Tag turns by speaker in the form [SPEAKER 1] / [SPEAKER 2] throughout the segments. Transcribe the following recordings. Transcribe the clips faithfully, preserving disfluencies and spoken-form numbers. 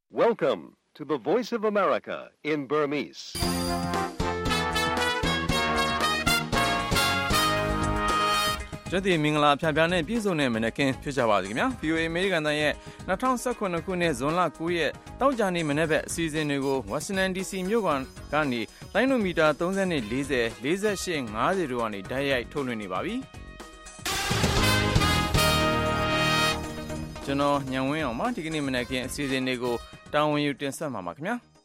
[SPEAKER 1] Welcome to the Voice of America in Burmese.
[SPEAKER 2] ။ကျသည့်မင်္ဂလာဖျားဖျားနဲ့ပြည့်စုံတဲ့မနက်ခင်းဖြစ်ကြပါစေခင်ဗျာ။ ဗီ အို အေ အမေရိကန်တန်ရဲ့၂၀၁၇ခုနှစ်ဇွန်လ၉ရက်တောက်ကြနေ့မနေ့ဘက်အစီအစဉ်တွေကို Washington ဒီ စီ မြို့ကနေလိုင်းနိုမီတာသုံး၀ ၄၀ ၄၈ ၅၀တို့ကနေတိုက်ရိုက်ထုတ်လွှင့်နေပါပြီ။ကျွန်တော်ညံဝင်းအောင်ပါဒီကနေ့မနက်ခင်းအစီအစဉ်တွေကိုတာဝန်ယူတင်ဆက်မှာပါခင်ဗျာ
[SPEAKER 3] ။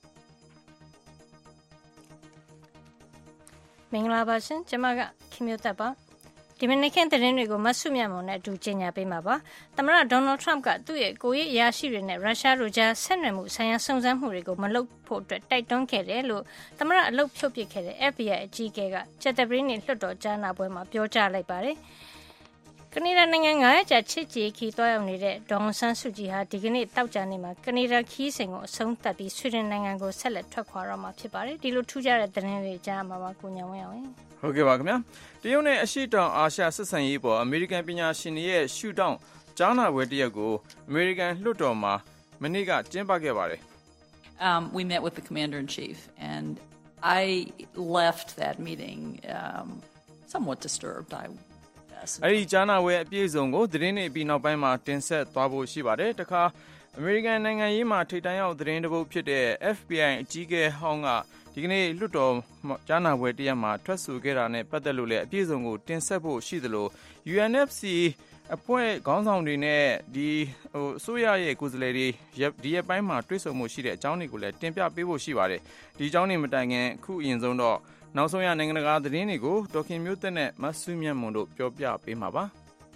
[SPEAKER 3] မင်္ဂလာပါရှင်။ကျွန်မကခင်မျိုးသက်ပါ။ဒီမနေ့ခင်းသတင်းတွေကိုမဆုမြတ်မုံနဲ့အတူကြေညာပေးမှာပါ။သမ္မတဒေါ်နယ်ထရမ့်ကသူ့ရဲ့ကိုယ်ရေးအရာရှိတွေနဲ့ရုရှားတို့ကြားဆက်နွယ်မှုဆိုင်ရာစုံစမ်းမှုတွေကိုမလုပ်ဖို့အတွက်တိုက်တွန်းခဲ့တယ်လို့သမ္မတအလုပ်ဖြုတ်ပစ်ခဲ့တဲ့ F B I အကြီးအကဲကကျက်တပရင်းနဲ့လွှတ်တော်ကြားနာပွဲမှာပြောကြားလိုက်ပါတယ်။ကနေဒါနိုင်ငံငါးရက်ကြာချစ်ကြည်ခီတွားရောက်နေတဲ့ဒေါ်အောင်ဆန်းစုကြည်ဟာဒီကနေ့တောက်ကြနေမှာကနေဒါခီးစဉ်ကိုအဆုံးသတ်ပြီးဆွီဒင်နိုင်ငံကိုဆက်လက်ထွက်ခွာတော့မှာဖြစ်ပါတယ်။ဒီလိုထူးခြားတဲ့သတင်းတွေကြားမှာပါကိုညံဝင်းအောင်
[SPEAKER 2] ။ဟုတ်ကဲ့ပါခင်ဗျာတရုတ်နဲ့အရှေ့တောင်အာရှဆက်ဆံရေးပေါ်အမေရိကန်ပညာရှင်တွေရဲ့ရှုထောင့်ကြားနာပွဲတစ်ရပ်ကိုအမေရိကန်လွှတ်တော်မှာမနေ့ကကျင်းပခဲ့ပါတယ်
[SPEAKER 4] ။ Um we met with the commander in chief and I left that meeting um somewhat disturbed. I
[SPEAKER 2] အဲ့ဒီကြားနာပွဲအပြည့်အစုံကိုသတင်းတွေပြီးနောက်ပိုင်းမှာတင်ဆက်သွားဖို့ရှိပါတယ်တခါအမေရိကန်နိုင်ငံရေးမှာထိပ်တန်းရောက်သတင်းတပုတ်ဖြစ်တဲ့ F B I အကြီးအကဲဟောင်းကဒီကနေ့လွှတ်တော်ကြားနာပွဲတရက်မှာထွက်ဆိုခဲ့တာနဲ့ပတ်သက်လို့လည်းအပြည့်အစုံကိုတင်ဆက်ဖို့ရှိသလို U N F C အဖွဲ့ခေါင်းဆောင်တွေနဲ့ဒီဟိုအစိုးရရဲ့ကိုယ်စားလှယ်တွေဒီရက်ပိုင်းမှာတွေ့ဆုံမှုရှိတဲ့အကြောင်းတွေကိုလည်းတင်ပြပေးဖို့ရှိပါတယ်ဒီအကြောင်းတွေမတိုင်ခင်အခုအရင်ဆုံးတော့နောက်ဆုံးရနိုင်ငံတကာသတင်းတွေကိုဒေါက်ခင်မျိုးသက်နဲ့မဆုမြတ်မွန်တို့ပြောပြပေးမှာပါ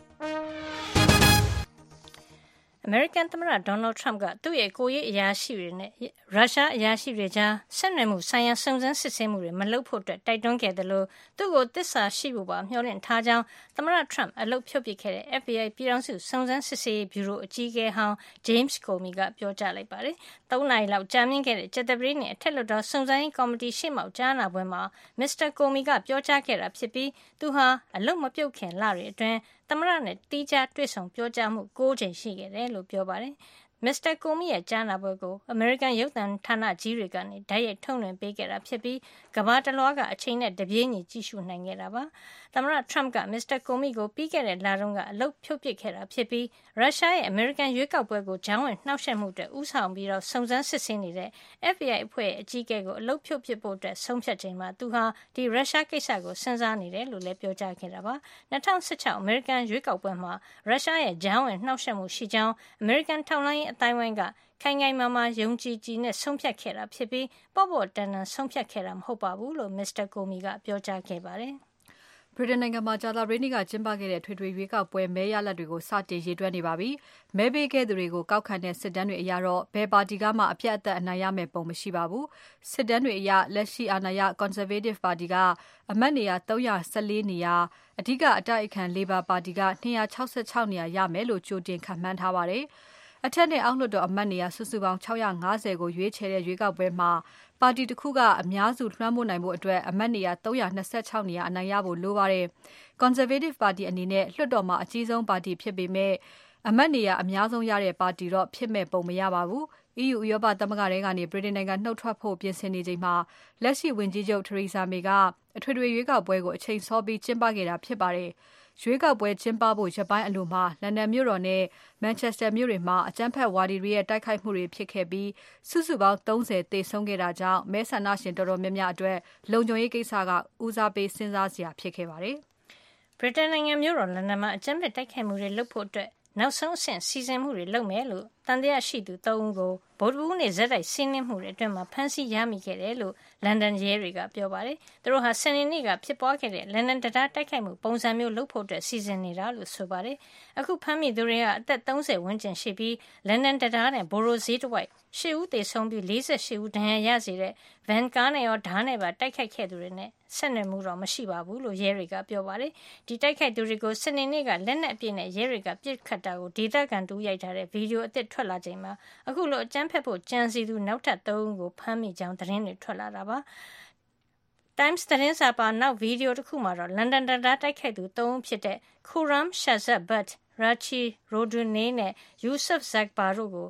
[SPEAKER 3] အမေရိကန်သမ္မတဒေါ်နယ်ထရမ့်ကသူ့ရဲ့ကိုယ်ရေးအရာရှိတွေနဲ့ရုရှားအရာရှိတွေကြားဆက်နွယ်မှုဆိုင်ရာစုံစမ်းစစ်ဆေးမှုတွေမလုပ်ဖို့အတွက်တိုက်တွန်းခဲ့တယ်လို့သူ့ကိုသစ္စာရှိဖို့ပါမျှော်လင့်ထားကြောင်းသမ္မတထရမ့်အလုပ်ဖြုတ်ပစ်ခဲ့တဲ့ F B I ပြည်ထောင်စုစုံစမ်းစစ်ဆေးရေးဗျူရိုအကြီးအကဲဟောင်း James Comey ကပြောကြားလိုက်ပါတယ်။သုံးနာရီလောက်ကြာမြင့်ခဲ့တဲ့ကျက်တပရင်းနဲ့အထက်လွှတ်တော်စုံစမ်းရေးကော်မတီရှေ့မှောက်ကြားနာပွဲမှာမစ္စတာ Comey ကပြောကြားခဲ့တာဖြစ်ပြီးသူဟာအလုပ်မပြုတ်ခင်လတွေအတွင်းသမ္မတနဲ့တီးခြားတွေ့ဆုံပြောကြားမှု၉ချိန်ရှိခဲ့တယ်လို့ပြောပါတယ်။ မစ္စတာကိုမီရဲ့ကြားနာပွဲကိုအမေရိကန်ရုပ်သံဌာနကြီးတွေကနေဓာတ်ရိုက်ထုတ်လွှင့်ပေးခဲ့တာဖြစ်ပြီးကမ္ဘာတလွှားကအချိန်နဲ့တပြေးညီကြည့်ရှုနိုင်ခဲ့တာပါသမ္မတထရမ့်ကမစ္စတာကိုမီကိုပြီးခဲ့တဲ့လတုန်းကအလုပ်ဖြုတ်ပစ်ခဲ့တာဖြစ်ပြီးရုရှားရဲ့အမေရိကန်ရွေးကောက်ပွဲကိုဂျောင်းဝင်နှောက်ယှက်မှုအတွက်ဥဆောင်ပြီးတော့စုံစမ်းစစ်ဆေးနေတဲ့ F B I အဖွဲ့ရဲ့အကြီးအကဲကိုအလုပ်ဖြုတ်ပစ်ဖို့အတွက်ဆုံးဖြတ်ချိန်မှာသူဟာဒီရုရှားကိစ္စကိုစဉ်းစားနေတယ်လို့လည်းပြောကြားခဲ့တာပါ၂၀၁၆အမေရိကန်ရွေးကောက်ပွဲမှာရုရှားရဲ့ဂျောင်းဝင်နှောက်ယှက်မှုရှိကြောင်းအမေရိကန်ထောက်လှမ်းရေးအတိုင်းဝိုင်းကခိုင်ခိုင်မာမာယုံကြည်ကြည်နဲ့ဆုံးဖြတ်ခဲ့တာဖြစ်ပြီးပေါ့ပေါ့တန်တန်ဆုံးဖြတ်ခဲ့တာမဟုတ်ပါဘူးလို့မစ္စတာကိုမီကပြောကြားခဲ့ပါတယ်
[SPEAKER 5] ။ဗြိတိန်နိုင်ငံမှာကြာသပတေးနေ့ကကျင်းပခဲ့တဲ့ထွေထွေရွေးကောက်ပွဲမဲရလဒ်တွေကိုစတင်ရေတွက်နေပါပြီ။မဲပေးခဲ့သူတွေကိုကောက်ခံတဲ့စစ်တမ်းတွေအရတော့ဘယ်ပါတီကမှအပြတ်အသတ်အနိုင်ရမယ့်ပုံမရှိပါဘူး။စစ်တမ်းတွေအရလက်ရှိအာဏာရ Conservative ပါတီကအမတ်နေရာ၃၁၄နေရာအဓိကအတိုက်အခံ Labour ပါတီက၂၆၆နေရာရမယ်လို့ကြိုတင်ခန့်မှန်းထားပါတယ်။အထက်နဲ့အောက်လွှတ်တော်အမတ်နေရာစုစုပေါင်း၆၅၀ကိုရွေးချယ်တဲ့ရွေးကောက်ပွဲမှာပါတီတစ်ခုကအများစုလွှမ်းမိုးနိုင်ဖို့အတွက်အမတ်နေရာ၃၂၆နေရာအနိုင်ရဖို့လိုပါတယ်။ Conservative ပါတီအနေနဲ့လွှတ်တော်မှာအကြီးဆုံးပါတီဖြစ်ပေမဲ့အမတ်နေရာအများဆုံးရတဲ့ပါတီတော့ဖြစ်မဲ့ပုံမရပါဘူး။ E U ဥရောပသမဂ္ဂထဲကနေဗြိတိန်နိုင်ငံနှုတ်ထွက်ဖို့ပြင်ဆင်နေချိန်မှာလက်ရှိဝန်ကြီးချုပ် Theresa May ကအထွေထွေရွေးကောက်ပွဲကိုအချိန်စောပြီးကျင်းပခဲ့တာဖြစ်ပါတယ်။ရွေးကောက်ပွဲကျင်းပဖို့ရက်ပိုင်းအလိုမှာလန်ဒန်မြို့တော်နဲ့ Manchester မြို့တွေမှာအကြမ်းဖက်ဝါဒီတွေရဲ့တိုက်ခိုက်မှုတွေဖြစ်ခဲ့ပြီးစုစုပေါင်း၃၀သေဆုံးခဲ့တာကြောင့်မဲဆန္ဒရှင်တော်တော်များများအတွက်လုံခြုံရေးကိစ္စကဦးစားပေးစဉ်းစားစရာဖြစ်ခဲ့ပါတယ်
[SPEAKER 3] ။ဗြိတိန်နိုင်ငံမြို့တော်လန်ဒန်မှာအကြမ်းဖက်တိုက်ခိုက်မှုတွေလုပ်ဖို့အတွက်နောက်ဆုံးအဆင့်စီစဉ်မှုတွေလုပ်မယ်လို့တန်တရားရှိသူ၃ဦးကိုဗုဒ္ဓဘူးနေ့ဇက်တိုက်စီးနှင်းမှုတွေအတွင်းမှာဖမ်းဆီးရမိခဲ့တယ်လို့လန်ဒန်ရဲတွေကပြောပါတယ်။သူတို့ဟာစနေနေ့ကဖြစ်ပွားခဲ့တဲ့လန်ဒန်တံတားတိုက်ခိုက်မှုပုံစံမျိုးလုပ်ဖို့အတွက်စီစဉ်နေတာလို့ဆိုပါတယ်။အခုဖမ်းမိသူတွေကအသက်၃၀ဝန်းကျင်ရှိပြီးလန်ဒန်တံတားနဲ့ဘိုရိုဈေးတစ်ဝိုက်ရှစ်ဦးသေဆုံးပြီး၄၈ဦးဒဏ်ရာရစေတဲ့ဗန်ကားနဲ့ရောဓာတ်နဲ့ပါတိုက်ခိုက်ခဲ့သူတွေနဲ့ဆက်နွယ်မှုတော့မရှိပါဘူးလို့ရဲတွေကပြောပါတယ်။ဒီတိုက်ခိုက်သူတွေကိုစနေနေ့ကလက်နက်အပြည့်နဲ့ရဲတွေကပြစ်ခတ်တာကိုဒေသခံတူရိုက်ထားတဲ့ဗီဒီယိုအသစ်ထွက်လာချိန်မှာအခုလိုအကြမ်းဖက်ဖို့ကြံစီသူနောက်ထပ်၃ဦးကိုဖမ်းမိကြောင်းသတင်းတွေထွက်လာတာပါ။ Times သတင်းစာပါနောက်ဗီဒီယိုတစ်ခုမှာတော့လန်ဒန်တံတားတိုက်ခိုက်သူ၃ဦးဖြစ်တဲ့ Khurram Shahzad Butt, Rachi Roduni နဲ့ Yusuf Zagbar တို့ကို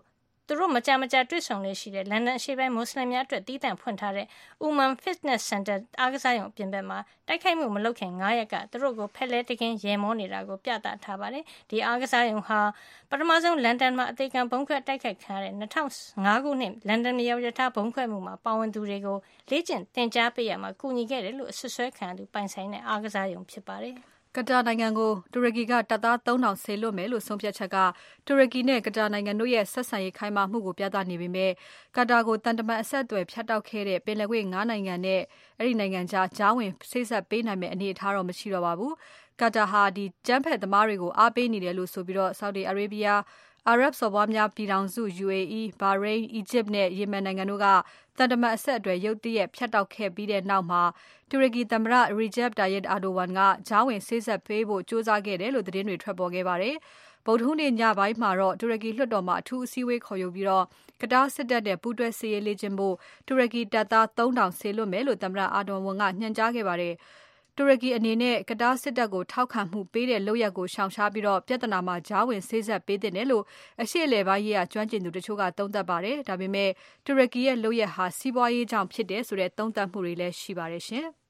[SPEAKER 3] သူတို့မကြမကြတွေ့ဆုံနေရှိတဲ့လန်ဒန်အရှေ့ပိုင်းမွတ်စလင်များအတွက်တည်တံ့ဖွင့်ထားတဲ့ Uman Fitness Center အားကစားရုံပြင်ပမှာတိုက်ခိုက်မှုမလုပ်ခင်၅ရက်ကသူတို့ကိုဖက်လဲတကင်းရေမောနေတာကိုပြသထားပါတယ်။ဒီအားကစားရုံဟာပထမဆုံးလန်ဒန်မှာအသေးခံဘုံခွဲတိုက်ခိုက်ခံရတဲ့၂၀၀၅ခုနှစ်လန်ဒန်မြေရထားဘုံခွဲမှုမှာပါဝင်သူတွေကိုလေ့ကျင့်သင်ကြားပေးရမှာကူညီခဲ့တယ်လို့အဆွဆွဲခံသူပိုင်ဆိုင်တဲ့အားကစားရုံဖြစ်ပါတယ်။ကတာနိုင်ငံကိုတူရကီကတပ်သားသုံးထောင်ဆေလွတ်မယ်လို့ဆုံးဖြတ်ချက်ကတူရကီနဲ့ကတာနိုင်ငံတို့ရဲ့ဆက်ဆံရေးခိုင်မာမှုကိုပြသနေပေမဲ့ကတာကိုတန်တမန်အဆက်အသွယ်ဖြတ်တောက်ခဲ့တဲ့ပင်လယ်ကွေ့၅နိုင်ငံနဲ့အဲ့ဒီနိုင်ငံကြားကြားဝင်ဆိတ်ဆက်ပေးနိုင်မယ့်အနေအထားတော့မရှိတော့ပါဘူး။ကတာဟာဒီကျန်းဖက်သမားတွေကိုအားပေးနေတယ်လို့ဆိုပြီးတော့ Saudi Arabiaအာရပ်စော်ဘွားများပြည်ထောင်စု U A E, Bahrain, Egypt နဲ့ Yemen နိုင်ငံတို့ကတန်တမန်အဆက်အသွယ်ရုတ်တရက်ဖြတ်တောက်ခဲ့ပြီးတဲ့နောက်မှာတူရကီသမ္မတ Recep Tayyip Erdogan ကဂျားဝင်ဆေးဆက်ပေးဖို့ကြိုးစားခဲ့တယ်လို့သတင်းတွေထွက်ပေါ်ခဲ့ပါတယ်။ဗုဒ္ဓဟူးနေ့ညပိုင်းမှာတော့တူရကီလွှတ်တော်မှာအထူးအစည်းအဝေးခေါ်ယူပြီးတော့ကတားစစ်တပ်နဲ့ပူးတွဲစစ်ရေးလေ့ကျင့်ဖို့တူရကီတပ်သားသုံးထောင်ဆေလွတ်မယ်လို့သမ္မတ Erdogan ကညွှန်ကြားခဲ့ပါတယ်။တူရကီအနေနဲ့ကတားစစ်တပ်ကိုထောက်ခံမှုပေးတဲ့လုပ်ရက်ကိုရှောင်ရှားပြီးတော့ပြဿနာမှာဂျားဝင်ဆေးဆက်ပေးတဲ့တယ်လို့အရှေ့အလယ်ပိုင်းရေးကကျွမ်းကျင်သူတချို့ကသုံးသပ်ပါတယ်။ဒါပေမဲ့တူရကီရဲ့လုပ်ရက်ဟာစီးပွားရေးကြောင့်ဖြစ်တယ်ဆိုတဲ့သုံးသပ်မှုတွေလည်းရှိပါတယ်ရှင်။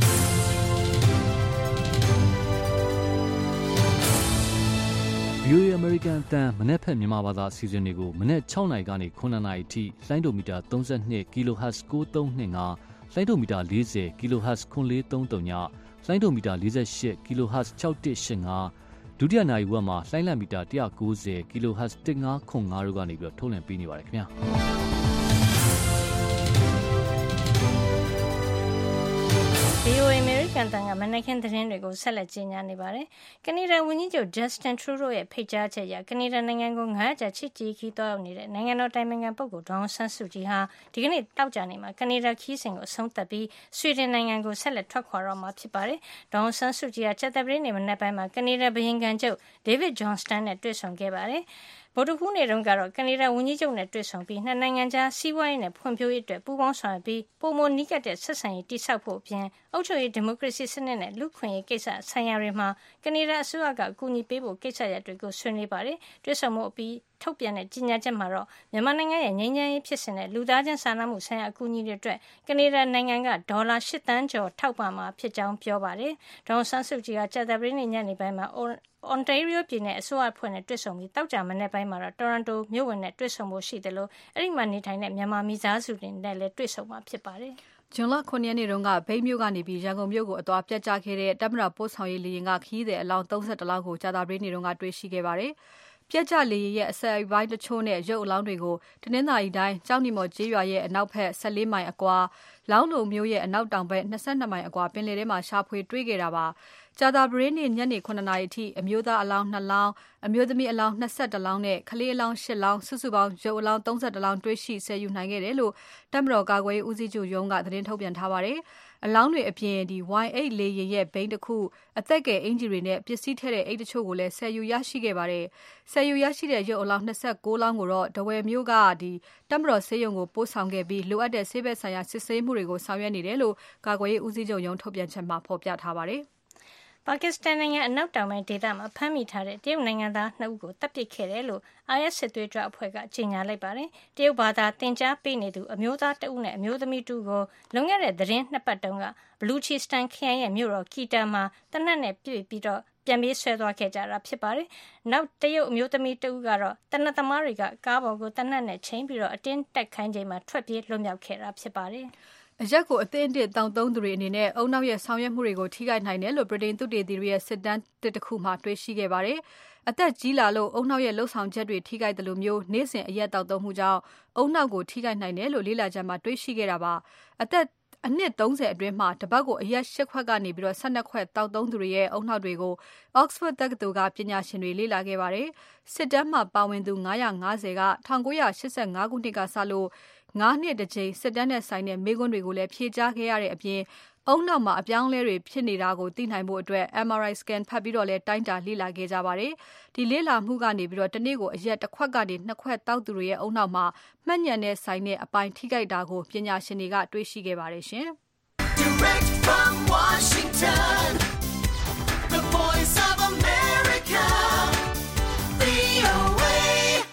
[SPEAKER 6] V O A American အတန်းမနေ့ဖက်မြန်မာဘာသာအစီအစဉ်တွေကိုမနေ့၆နာရီကနေ၉နာရီအထိလိုင်းဒိုမီတာ၃၂ kilohertz ၉၃၂၅လိုင်းဒိုမီတာ၄၀ kilohertz ၉၄၃၃ညလိုင်းဒိုမီတာ၄၈ kilohertz ၆၁၈၅ဒုတိယနာရီဝက်မှာလိုင်းလံမီတာ၁၉၀ kilohertz ၁၅၇၅တို့ကနေပြီးတော့ထုတ်လွှင့်ပေးနေပါတယ်ခင်ဗျာ
[SPEAKER 3] V O A American တန်ကမနက်ခင်းသတင်းတွေကိုဆက်လက်ကြီးညာနေပါတယ်။ကနေဒါဝန်ကြီးချုပ် Justin Trudeau ရဲ့ဖိတ်ကြားချက်အရကနေဒါနိုင်ငံကိုငါးရက်ကြာချစ်ကြည်ခီးသွားရောက်နေတဲ့နိုင်ငံတော်တိုင်ပင်ခံပုဂ္ဂိုလ်ဒေါ်အောင်ဆန်းစုကြည်ဟာဒီကနေ့တောက်ကြနေမှာကနေဒါခီးစဉ်ကိုအဆုံးသတ်ပြီးဆွီဒင်နိုင်ငံကိုဆက်လက်ထွက်ခွာတော့မှာဖြစ်ပါတယ်။ဒေါ်အောင်ဆန်းစုကြည်ဟာချက်သပတေးနေ့မနက်ပိုင်းမှာကနေဒါဘုရင်ခံချုပ် David Johnston နဲ့တွေ့ဆုံခဲ့ပါတယ်။ဗုဒ္ဓဟူးနေ့တုန်းကတော့ကနေဒါဝန်ကြီးချုပ်နဲ့တွေ့ဆုံပြီးနှစ်နိုင်ငံကြားစီးပွားရေးနဲ့ဖွံ့ဖြိုးရေးအတွက်ပူးပေါင်းဆောင်ရွက်ပြီးပိုမိုနီးကပ်တဲ့ဆက်ဆံရေးတည်ဆောက်ဖို့အပြင်အုပ်ချုပ်ရေးဒီမိုကရေစီစနစ်နဲ့လူ့ခွင့်ရေးကိစ္စဆိုင်ရာတွေမှာကနေဒါအစိုးရကအကူအညီပေးဖို့ကိစ္စရပ်တွေကိုဆွေးနွေးပါတယ်။တွေ့ဆုံမှုအပြီးထုတ်ပြန်တဲ့ကြေညာချက်မှာတော့မြန်မာနိုင်ငံရဲ့ငြိမ်းချမ်းရေးဖြစ်စဉ်နဲ့လူသားချင်းစာနာမှုဆိုင်ရာအကူအညီတွေအတွက်ကနေဒါနိုင်ငံကဒေါ်လာ၈သန်းကျော်ထောက်ပံ့မှာဖြစ်ကြောင်းပြောပါတယ်။ဒေါ်အောင်ဆန်းစုကြည်ကကြာသပတေးနေ့ညနေပိုင်းမှာ Ontario ပြည်နယ်အစိုးရအဖွဲ့နဲ့တွေ့ဆုံပြီးတောက်ကြမနေ့ပိုင်းမှာတော့ Toronto မြို့ဝင်နဲ့တွေ့ဆုံဖို့ရှိတယ်လို့အဲ့ဒီမှာနေထိုင်တဲ့မြန်မာမိသားစုတွေနဲ့လည်းတွေ့ဆုံမှာဖြစ်ပါတယ်။ဂျွန်လခုနှစ်ရက်နေ့တုန်းကဘိန်းမြို့ကနေပြီးရန်ကုန်မြို့ကိုအသွားပြတ်ကျခဲ့တဲ့တပ်မတော်ပို့ဆောင်ရေးလေယာဉ်ကခီးသည်အလောင်း၃၁လောက်ကိုကြာသပတေးနေ့တုန်းကတွေ့ရှိခဲ့ပါတယ်။ပြက်ကျလေရဲ့အစအပိုင်းတချို့နဲ့ရုပ်အလောင်းတွေကိုတနင်္သာရီတိုင်းကြောက်နီမော်ကျေးရွာရဲ့အနောက်ဘက်၁၄မိုင်အကွာလောင်းလုံမျိုးရဲ့အနောက်တောင်ဘက်၂၂မိုင်အကွာပင်လယ်ထဲမှာရှာဖွေတွေ့ခဲ့တာပါကြာသပတေးနေ့ညနေ9နာရီအထိအမျိုးသားအလောင်း၂လောင်းအမျိုးသမီးအလောင်း၂၁လောင်းနဲ့ကလေးအလောင်း၈လောင်းစုစုပေါင်းရုပ်အလောင်း၃၁လောင်းတွေ့ရှိဆယ်ယူနိုင်ခဲ့တယ်လို့တပ်မတော်ကာကွယ်ရေးဦးစီးချုပ်ရုံးကသတင်းထုတ်ပြန်ထားပါတယ်အလောင်းတွေအပြင်ဒီ Y အိတ်လေယာဉ်ရဲ့ဘိန်းတစ်ခုအသက်ကယ်အင်ဂျီတွေနဲ့ပစ္စည်းထည့်တဲ့အိတ်တချို့ကိုလည်းဆယ်ယူရရှိခဲ့ပါတယ်ဆယ်ယူရရှိတဲ့ရုပ်အလောင်း၂၉လောင်းကိုတော့ဒဝယ်မြို့ကဒီတပ်မတော်ဆေးရုံကိုပို့ဆောင်ခဲ့ပြီးလိုအပ်တဲ့ဆေးဘက်ဆိုင်ရာစစ်ဆေးမှုတွေကိုဆောင်ရွက်နေတယ်လို့ကာကွယ်ရေးဦးစီးချုပ်ရုံးထုတ်ပြန်ချက်မှာဖော်ပြထားပါတယ်ပါကစ္စတန်နိုင်ငံအနောက်တောင်ပိုင်းဒေသမှာဖမ်းမိထားတဲ့တရုတ်နိုင်ငံသားနှစ်ဦးကိုတပ်ပစ်ခဲ့တယ်လို့ I S စစ်သွေးကြွအဖွဲ့ကကြေညာလိုက်ပါတယ်။တရုတ်ဘာသာသင်ကြားပေးနေသူအမျိုးသားတဦးနဲ့အမျိုးသမီးတူကိုလွန်ခဲ့တဲ့သတင်းနှစ်ပတ်တုန်းကဘလူချီစတန်ခရိုင်ရဲ့မြို့တော်ကီတာမှာတနက်နဲ့ပြည့်ပြီးတော့ပြန်ပြေးဆွဲသွားခဲ့ကြတာဖြစ်ပါတယ်။နောက်တရုတ်အမျိုးသမီးတဦးကတော့တနက်သမားတွေကကားပေါ်ကိုတနက်နဲ့ချိန်ပြီးတော့အတင်းတက်ခိုင်းချိန်မှာထွက်ပြေးလွတ်မြောက်ခဲ့တာဖြစ်ပါတယ်။အရက်ကိုအသင့်အတင့်တောင်သုံးသူတွေအနေနဲ့အုံနောက်ရဲ့ဆောင်ရွက်မှုတွေကိုထိခိုက်နိုင်တယ်လို့ဗြိတိန်သုတေသီတွေရဲ့စစ်တမ်းတစ်ခုမှတွေ့ရှိခဲ့ပါတယ်။အသက်ကြီးလာလို့အုံနောက်ရဲ့လှုပ်ဆောင်ချက်တွေထိခိုက်တယ်လို့မျိုးနေ့စဉ်အရက်တောက်သုံးမှုကြောင့်အုံနောက်ကိုထိခိုက်နိုင်တယ်လို့လေ့လာချက်မှတွေ့ရှိခဲ့တာပါ။အသက်အနှစ်၃၀အတွင်းမှာတပတ်ကိုအရက်၈ခွက်ကနေပြီးတော့၁၂ခွက်တောက်သုံးသူတွေရဲ့အုံနောက်တွေကို Oxford တက္ကသိုလ်ကပညာရှင်တွေလေ့လာခဲ့ပါတယ်။စစ်တမ်းမှာပါဝင်သူ၅၅၀က၁၉၈၅ခုနှစ်ကစလို့ငါးနှစ်တစ်ချိန်စစ်တမ်းနဲ့ဆိုင်တဲ့မေးခွန်းတွေကိုလည်းဖြေကြားခဲ့ရတဲ့အပြင်အုံနောက်မှာအပြောင်းလဲတွေဖြစ်နေတာကိုသိနိုင်ဖို့အတွက် M R I scan ဖတ်ပြီးတော့လည်းတိုင်းတာလေ့လာခဲ့ကြပါတယ်။ဒီလေ့လာမှုကနေပြီးတော့တနေ့ကိုအရက်တစ်ခွက်ကနေနှစ်ခွက်တောက်သူတွေရဲ့အုံနောက်မှာမှတ်ဉာဏ်နဲ့ဆိုင်တဲ့အပိုင်းထိခိုက်တာကိုပညာရှင်တွေကတွေ့ရှိခဲ့ပါတယ်ရှင်။ Direct from Washington, the voice of America, V O A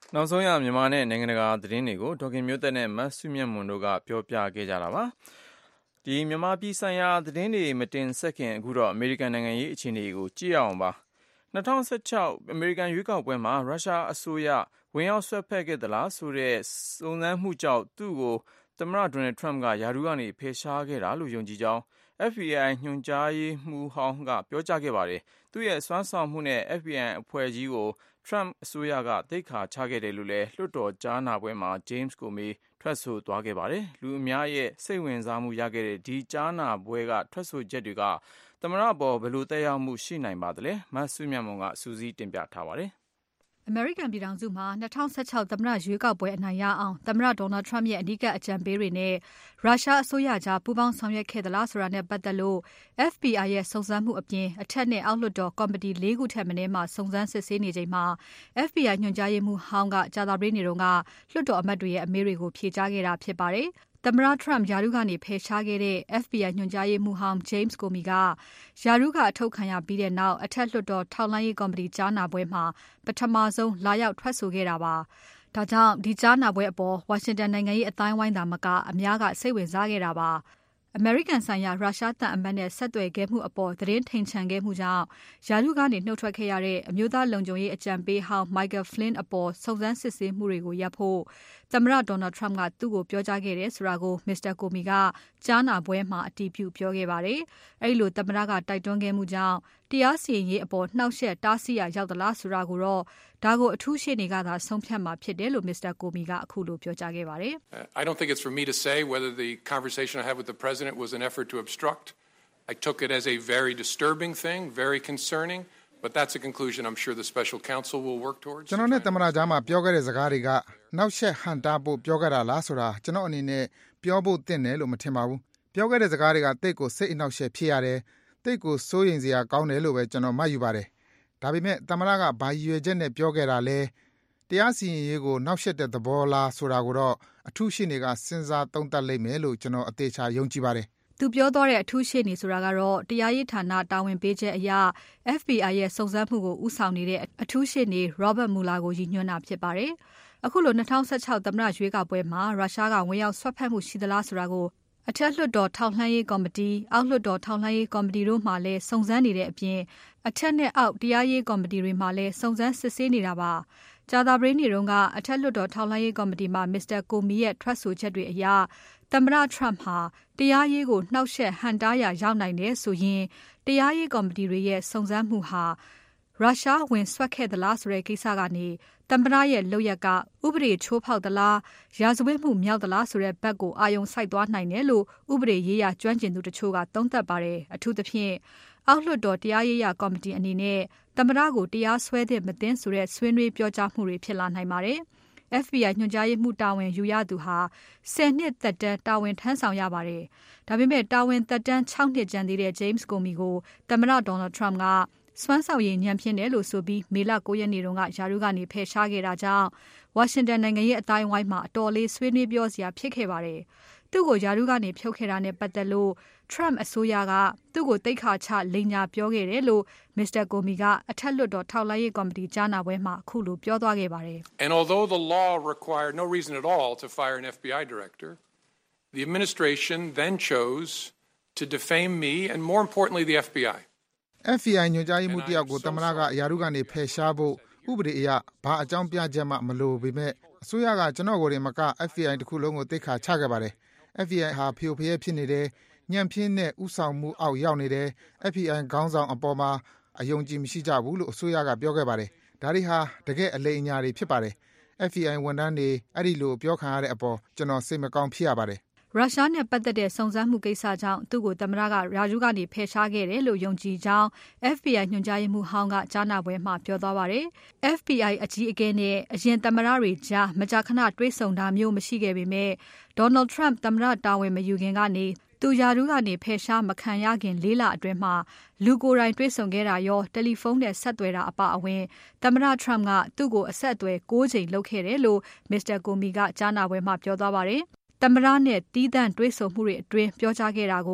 [SPEAKER 2] နောက်ဆုံးရမြန်မာနဲ့နိုင်ငံတကာသတင်းတွေကိုဒေါခင်မျိုးသက်နဲ့မဆုမြတ်မွန်တို့ကပြောပြခဲ့ကြတာပါဒီမြန်မာပြည်ဆိုင်ရာသတင်းတွေမတင်ဆက်ခင်အခုတော့အမေရိကန်နိုင်ငံရေးအခြေအနေကိုကြည့်အောင်ပါ၂၀၁၆အမေရိကန်ရွေးကောက်ပွဲမှာရုရှားအစိုးရဝင်ရောက်ဆွတ်ဖက်ခဲ့သလားဆိုတဲ့စုံစမ်းမှုကြောင့်သူ့ကိုသမ္မတဒေါ်နယ်ထရမ့်ကယာထူးကနေဖယ်ရှားခဲ့တာလို့ယုံကြည်ကြောင်း F B I ညွှန်ကြားရေးမှူးဟောင်းကပြောကြားခဲ့ပါတယ်။သူ့ရဲ့စွမ်းဆောင်မှုနဲ့ F B I အဖွဲ့ကြီးကို Trump အစိုးရကသိက္ခာချခဲ့တယ်လို့လည်းလွှတ်တော်ကြားနာပွဲမှာ James Comey ထွက်ဆိုသွားခဲ့ပါတယ်။လူအများရဲ့စိတ်ဝင်စားမှုရခဲ့တဲ့ဒီကြားနာပွဲကထွက်ဆိုချက်တွေကသမ္မတပေါ်ဘယ်လိုသက်ရောက်မှုရှိနိုင်ပါသလဲ။မဆုမြတ်မွန်ကစူးစီးတင်ပြထားပါတယ်။
[SPEAKER 5] အမေရိကန်ပြည်ထောင်စုမှာ၂၀၁၆သမ္မတရွေးကောက်ပွဲအနိုင်ရအောင်သမ္မတ Donald Trump ရဲ့အဓိကအကြံပေးတွေနဲ့ရုရှားအစိုးရကြားပူးပေါင်းဆောင်ရွက်ခဲ့သလားဆိုတာနဲ့ပတ်သက်လို့ F B I ရဲ့စုံစမ်းမှုအပြင်အထက်နဲ့အောက်လွှတ်တော်ကော်မတီ၄ခုထက်မနည်းမှစုံစမ်းစစ်ဆေးနေချိန်မှာ F B I ညွှန်ကြားရေးမှူးဟောင်းကကြာသပတေးနေ့တုန်းကလွှတ်တော်အမတ်တွေရဲ့အမေးတွေကိုဖြေကြားခဲ့တာဖြစ်ပါတယ်။သမ္မတ Trump ယာထူးကနေဖယ်ရှားခဲ့တဲ့ F B I ညွှန်ကြားရေးမှူးဟောင်း James Comey ကယာထူးကအထုတ်ခံရပြီးတဲ့နောက်အထက်လွှတ်တော်ထောက်လှမ်းရေးကော်မတီကြားနာပွဲမှာပထမဆုံးလာရောက်ထွက်ဆိုခဲ့တာပါ။ဒါကြောင့်ဒီကြားနာပွဲအပေါ်ဝါရှင်တန်နိုင်ငံရေးအတိုင်းဝိုင်းသာမကအများကစိတ်ဝင်စားခဲ့တာပါ။အမေရိကန်ဆိုင်ရာရုရှားတပ်အမတ်နဲ့ဆက်သွယ်ခဲ့မှုအပေါ်သတင်းထိန်ချန်ခဲ့မှုကြောင့်ယာထူးကနေနှုတ်ထွက်ခဲ့ရတဲ့အမျိုးသားလုံခြုံရေးအကြံပေးဟောင်း Michael Flynn အပေါ်စုံစမ်းစစ်ဆေးမှုတွေကိုရပ်ဖို့သမ္မတ Donald Trump ကသူ့ကိုပြောကြားခဲ့တယ်ဆိုတာကို Mister Comey ကကြားနာပွဲမှာအတည်ပြုပြောခဲ့ပါတယ်။အဲဒီလိုသမ္မတကတိုက်တွန်းခဲ့မှုကြောင့်တရားစီရင်ရေးအပေါ်နှောက်ယှက်တားဆီးရရောက်သလားဆိုတာကိုတော့ဒါကိုအထူးရှေ့နေကသာဆုံးဖြတ်မှာဖြစ်တယ်လို့ Mister Comey ကအခုလိုပြောကြားခဲ့ပါတယ်။
[SPEAKER 7] I don't think it's for me to say whether the conversation I had with the president was an effort to obstruct. I took it as a very disturbing thing, very concerning, but that's a conclusion I'm sure the special counsel will work towards.
[SPEAKER 8] ကျွန်တော်နဲ့သမ္မတကြားမှာပြောခဲ့တဲ့စကားတွေကနှောက်ယှက်ဟန်တာဖို့ပြောခဲ့တာလားဆိုတာကျွန်တော်အနေနဲ့ပြောဖို့သင့်တယ်လို့မထင်ပါဘူး။ပြောခဲ့တဲ့စကားတွေကတိတ်ကိုစိတ်အနှောက်ယှက်ဖြစ်ရတယ်။တိတ်ကိုစိုးရိမ်စရာကောင်းတယ်လို့ပဲကျွန်တော်မှတ်ယူပါတယ်။ဒါပေမဲ့သမ္မတကဘာရည်ရွယ်ချက်နဲ့ပြောခဲ့တာလဲတရားစီရင်ရေးကိုနှောက်ယှက်တဲ့သဘောလားဆိုတာကိုတော့အထူးရှင်းတွေကစဉ်းစားသုံးသပ်လိမ့်မယ်လို့ကျွန်တော်အသေးချာယုံကြည်ပါတယ်။
[SPEAKER 5] သူပြောသွားတဲ့အထူးရှေ့နေဆိုတာကတော့တရားရေးဌာနတာဝန်ပေးချက်အရ F B I ရဲ့စုံစမ်းမှုကိုဦးဆောင်နေတဲ့အထူးရှေ့နေ Robert Mueller ကိုရည်ညွှန်းတာဖြစ်ပါတယ်။အခုလို၂၀၁၆သမ္မတရွေးကောက်ပွဲမှာရုရှားကဝင်ရောက်ဆွတ်ဖက်မှုရှိသလားဆိုတာကိုအထက်လွှတ်တော်ထောက်လှမ်းရေးကော်မတီအောက်လွှတ်တော်ထောက်လှမ်းရေးကော်မတီတို့မှလည်းစုံစမ်းနေတဲ့အပြင်အထက်နဲ့အောက်တရားရေးကော်မတီတွေမှလည်းစုံစမ်းစစ်ဆေးနေတာပါ။ကြာသပတေးနေ့တုန်းကအထက်လွှတ်တော်ထောက်လှမ်းရေးကော်မတီမှာ Mister Comey ရဲ့ထွက်ဆိုချက်တွေအရသမ္မတ Trump ဟာတရားရေးကိုနှောက်ယှက်ဟန်တားရာရောက်နိုင်တယ်ဆိုရင်တရားရေးကော်မတီတွေရဲ့စုံစမ်းမှုဟာရုရှားဝင်ဆွတ်ခဲ့သလားဆိုတဲ့ကိစ္စကနေသမ္မတရဲ့လုပ်ရက်ကဥပဒေချိုးဖောက်သလားရာဇဝတ်မှုမြောက်သလားဆိုတဲ့ဘက်ကိုအာရုံစိုက်သွားနိုင်တယ်လို့ဥပဒေရေးရာကျွမ်းကျင်သူတချို့ကသုံးသပ်ပါတယ်အထူးသဖြင့်အောက်လွှတ်တော်တရားရေးရာကော်မတီအနေနဲ့သမ္မတကိုတရားစွဲတဲ့မသိဆိုတဲ့ဆွေးနွေးပြောကြားမှုတွေဖြစ်လာနိုင်ပါတယ်။ F B I ညွှန်ကြားရေးမှူးတာဝန်ယူရသူဟာဆယ်နှစ်သက်တမ်းတာဝန်ထမ်းဆောင်ရပါတယ်။ဒါပေမဲ့တာဝန်သက်တမ်း၆နှစ်ကျန်သေးတဲ့ James Comey ကိုသမ္မတ Donald Trump ကစွမ်းဆောင်ရည်ညံ့ဖျင်းတယ်လို့ဆိုပြီးမေလ၉ရက်နေ့တုန်းကယာထူးကနေဖယ်ရှားခဲ့တာကြောင့်ဝါရှင်တန်နိုင်ငံရဲ့အတိုင်းဝိုင်းမှာအတော်လေးဆွေးနွေးပြောစရာဖြစ်ခဲ့ပါတယ်။သူ့ကိုယာထူးကနေဖြုတ်ခဲ့တာနဲ့ပတ်သက်လို့ Trump အစိုးရကသူ့ကိုသိက္ခာချလိန်ညာပြောခဲ့တယ်လို့ Mister Comey ကအထက်လွှတ်တော်ထောက်လှမ်းရေးကော်မတီကြားနာပွဲမှာအခုလိုပြောသွားခဲ့ပါတယ်။
[SPEAKER 7] And although the law required no reason at all to fire an F B I director, the administration then chose to defame me and more importantly the F B I.
[SPEAKER 8] F B I ညွှန်ကြားရေးမှူးတယောက်ကိုသမ္မတကယာထူးကနေဖယ်ရှားဖို့ဥပဒေအရဘာအကြောင်းပြချက်မှမလိုပေမဲ့အစိုးရကကျွန်တော်ကိုယ်တိုင်မက F B I တခုလုံးကိုသိက္ခာချခဲ့ပါတယ်။ F B I ဟာဖျို့ဖျဲဖြစ်နေတယ်ညံ့ဖျင်းတဲ့ဥဆောင်မှုအောက်ရောက်နေတယ် F B I ခေါင်းဆောင်အပေါ်မှာအယုံကြည်မရှိကြဘူးလို့အစိုးရကပြောခဲ့ပါတယ်။ဒါတွေဟာတကယ်အလိမ်အညာတွေဖြစ်ပါတယ်။ F B I ဝန်ထမ်းတွေအဲ့ဒီလိုပြောခံရတဲ့အပေါ်ကျွန်တော်စိတ်မကောင်းဖြစ်ရပါတယ်
[SPEAKER 5] ။ရုရှားနဲ့ပတ်သက်တဲ့စုံစမ်းမှုကိစ္စကြောင့်သူ့ကိုသမ္မတကရာထူးကနေဖယ်ရှားခဲ့တယ်လို့ယုံကြည်ကြောင်း F B I ညွှန်ကြားရေးမှူးဟောင်းကကြားနာပွဲမှာပြောသွားပါတယ်။ F B I အကြီးအကဲနဲ့အရင်သမ္မတတွေကြားမကြာခဏတွေ့ဆုံတာမျိုးမရှိခဲ့ပေမဲ့ Donald Trump သမ္မတတာဝန်မယူခင်ကနေသူရာထူးကနေဖယ်ရှားမခံရခင်လေးလအတွင်းမှာလူကိုယ်တိုင်တွေ့ဆုံခဲ့တာရောတယ်လီဖုန်းနဲ့ဆက်သွယ်တာအပါအဝင်သမ္မတ Trump ကသူ့ကိုအဆက်အသွယ်၉ကြိမ်လုပ်ခဲ့တယ်လို့ Mister Comey ကကြားနာပွဲမှာပြောသွားပါတယ်။သမ္မတနဲ့တီးသန့်တွေ့ဆုံမှုတွေအတွင်းပြောကြားခဲ့တာကို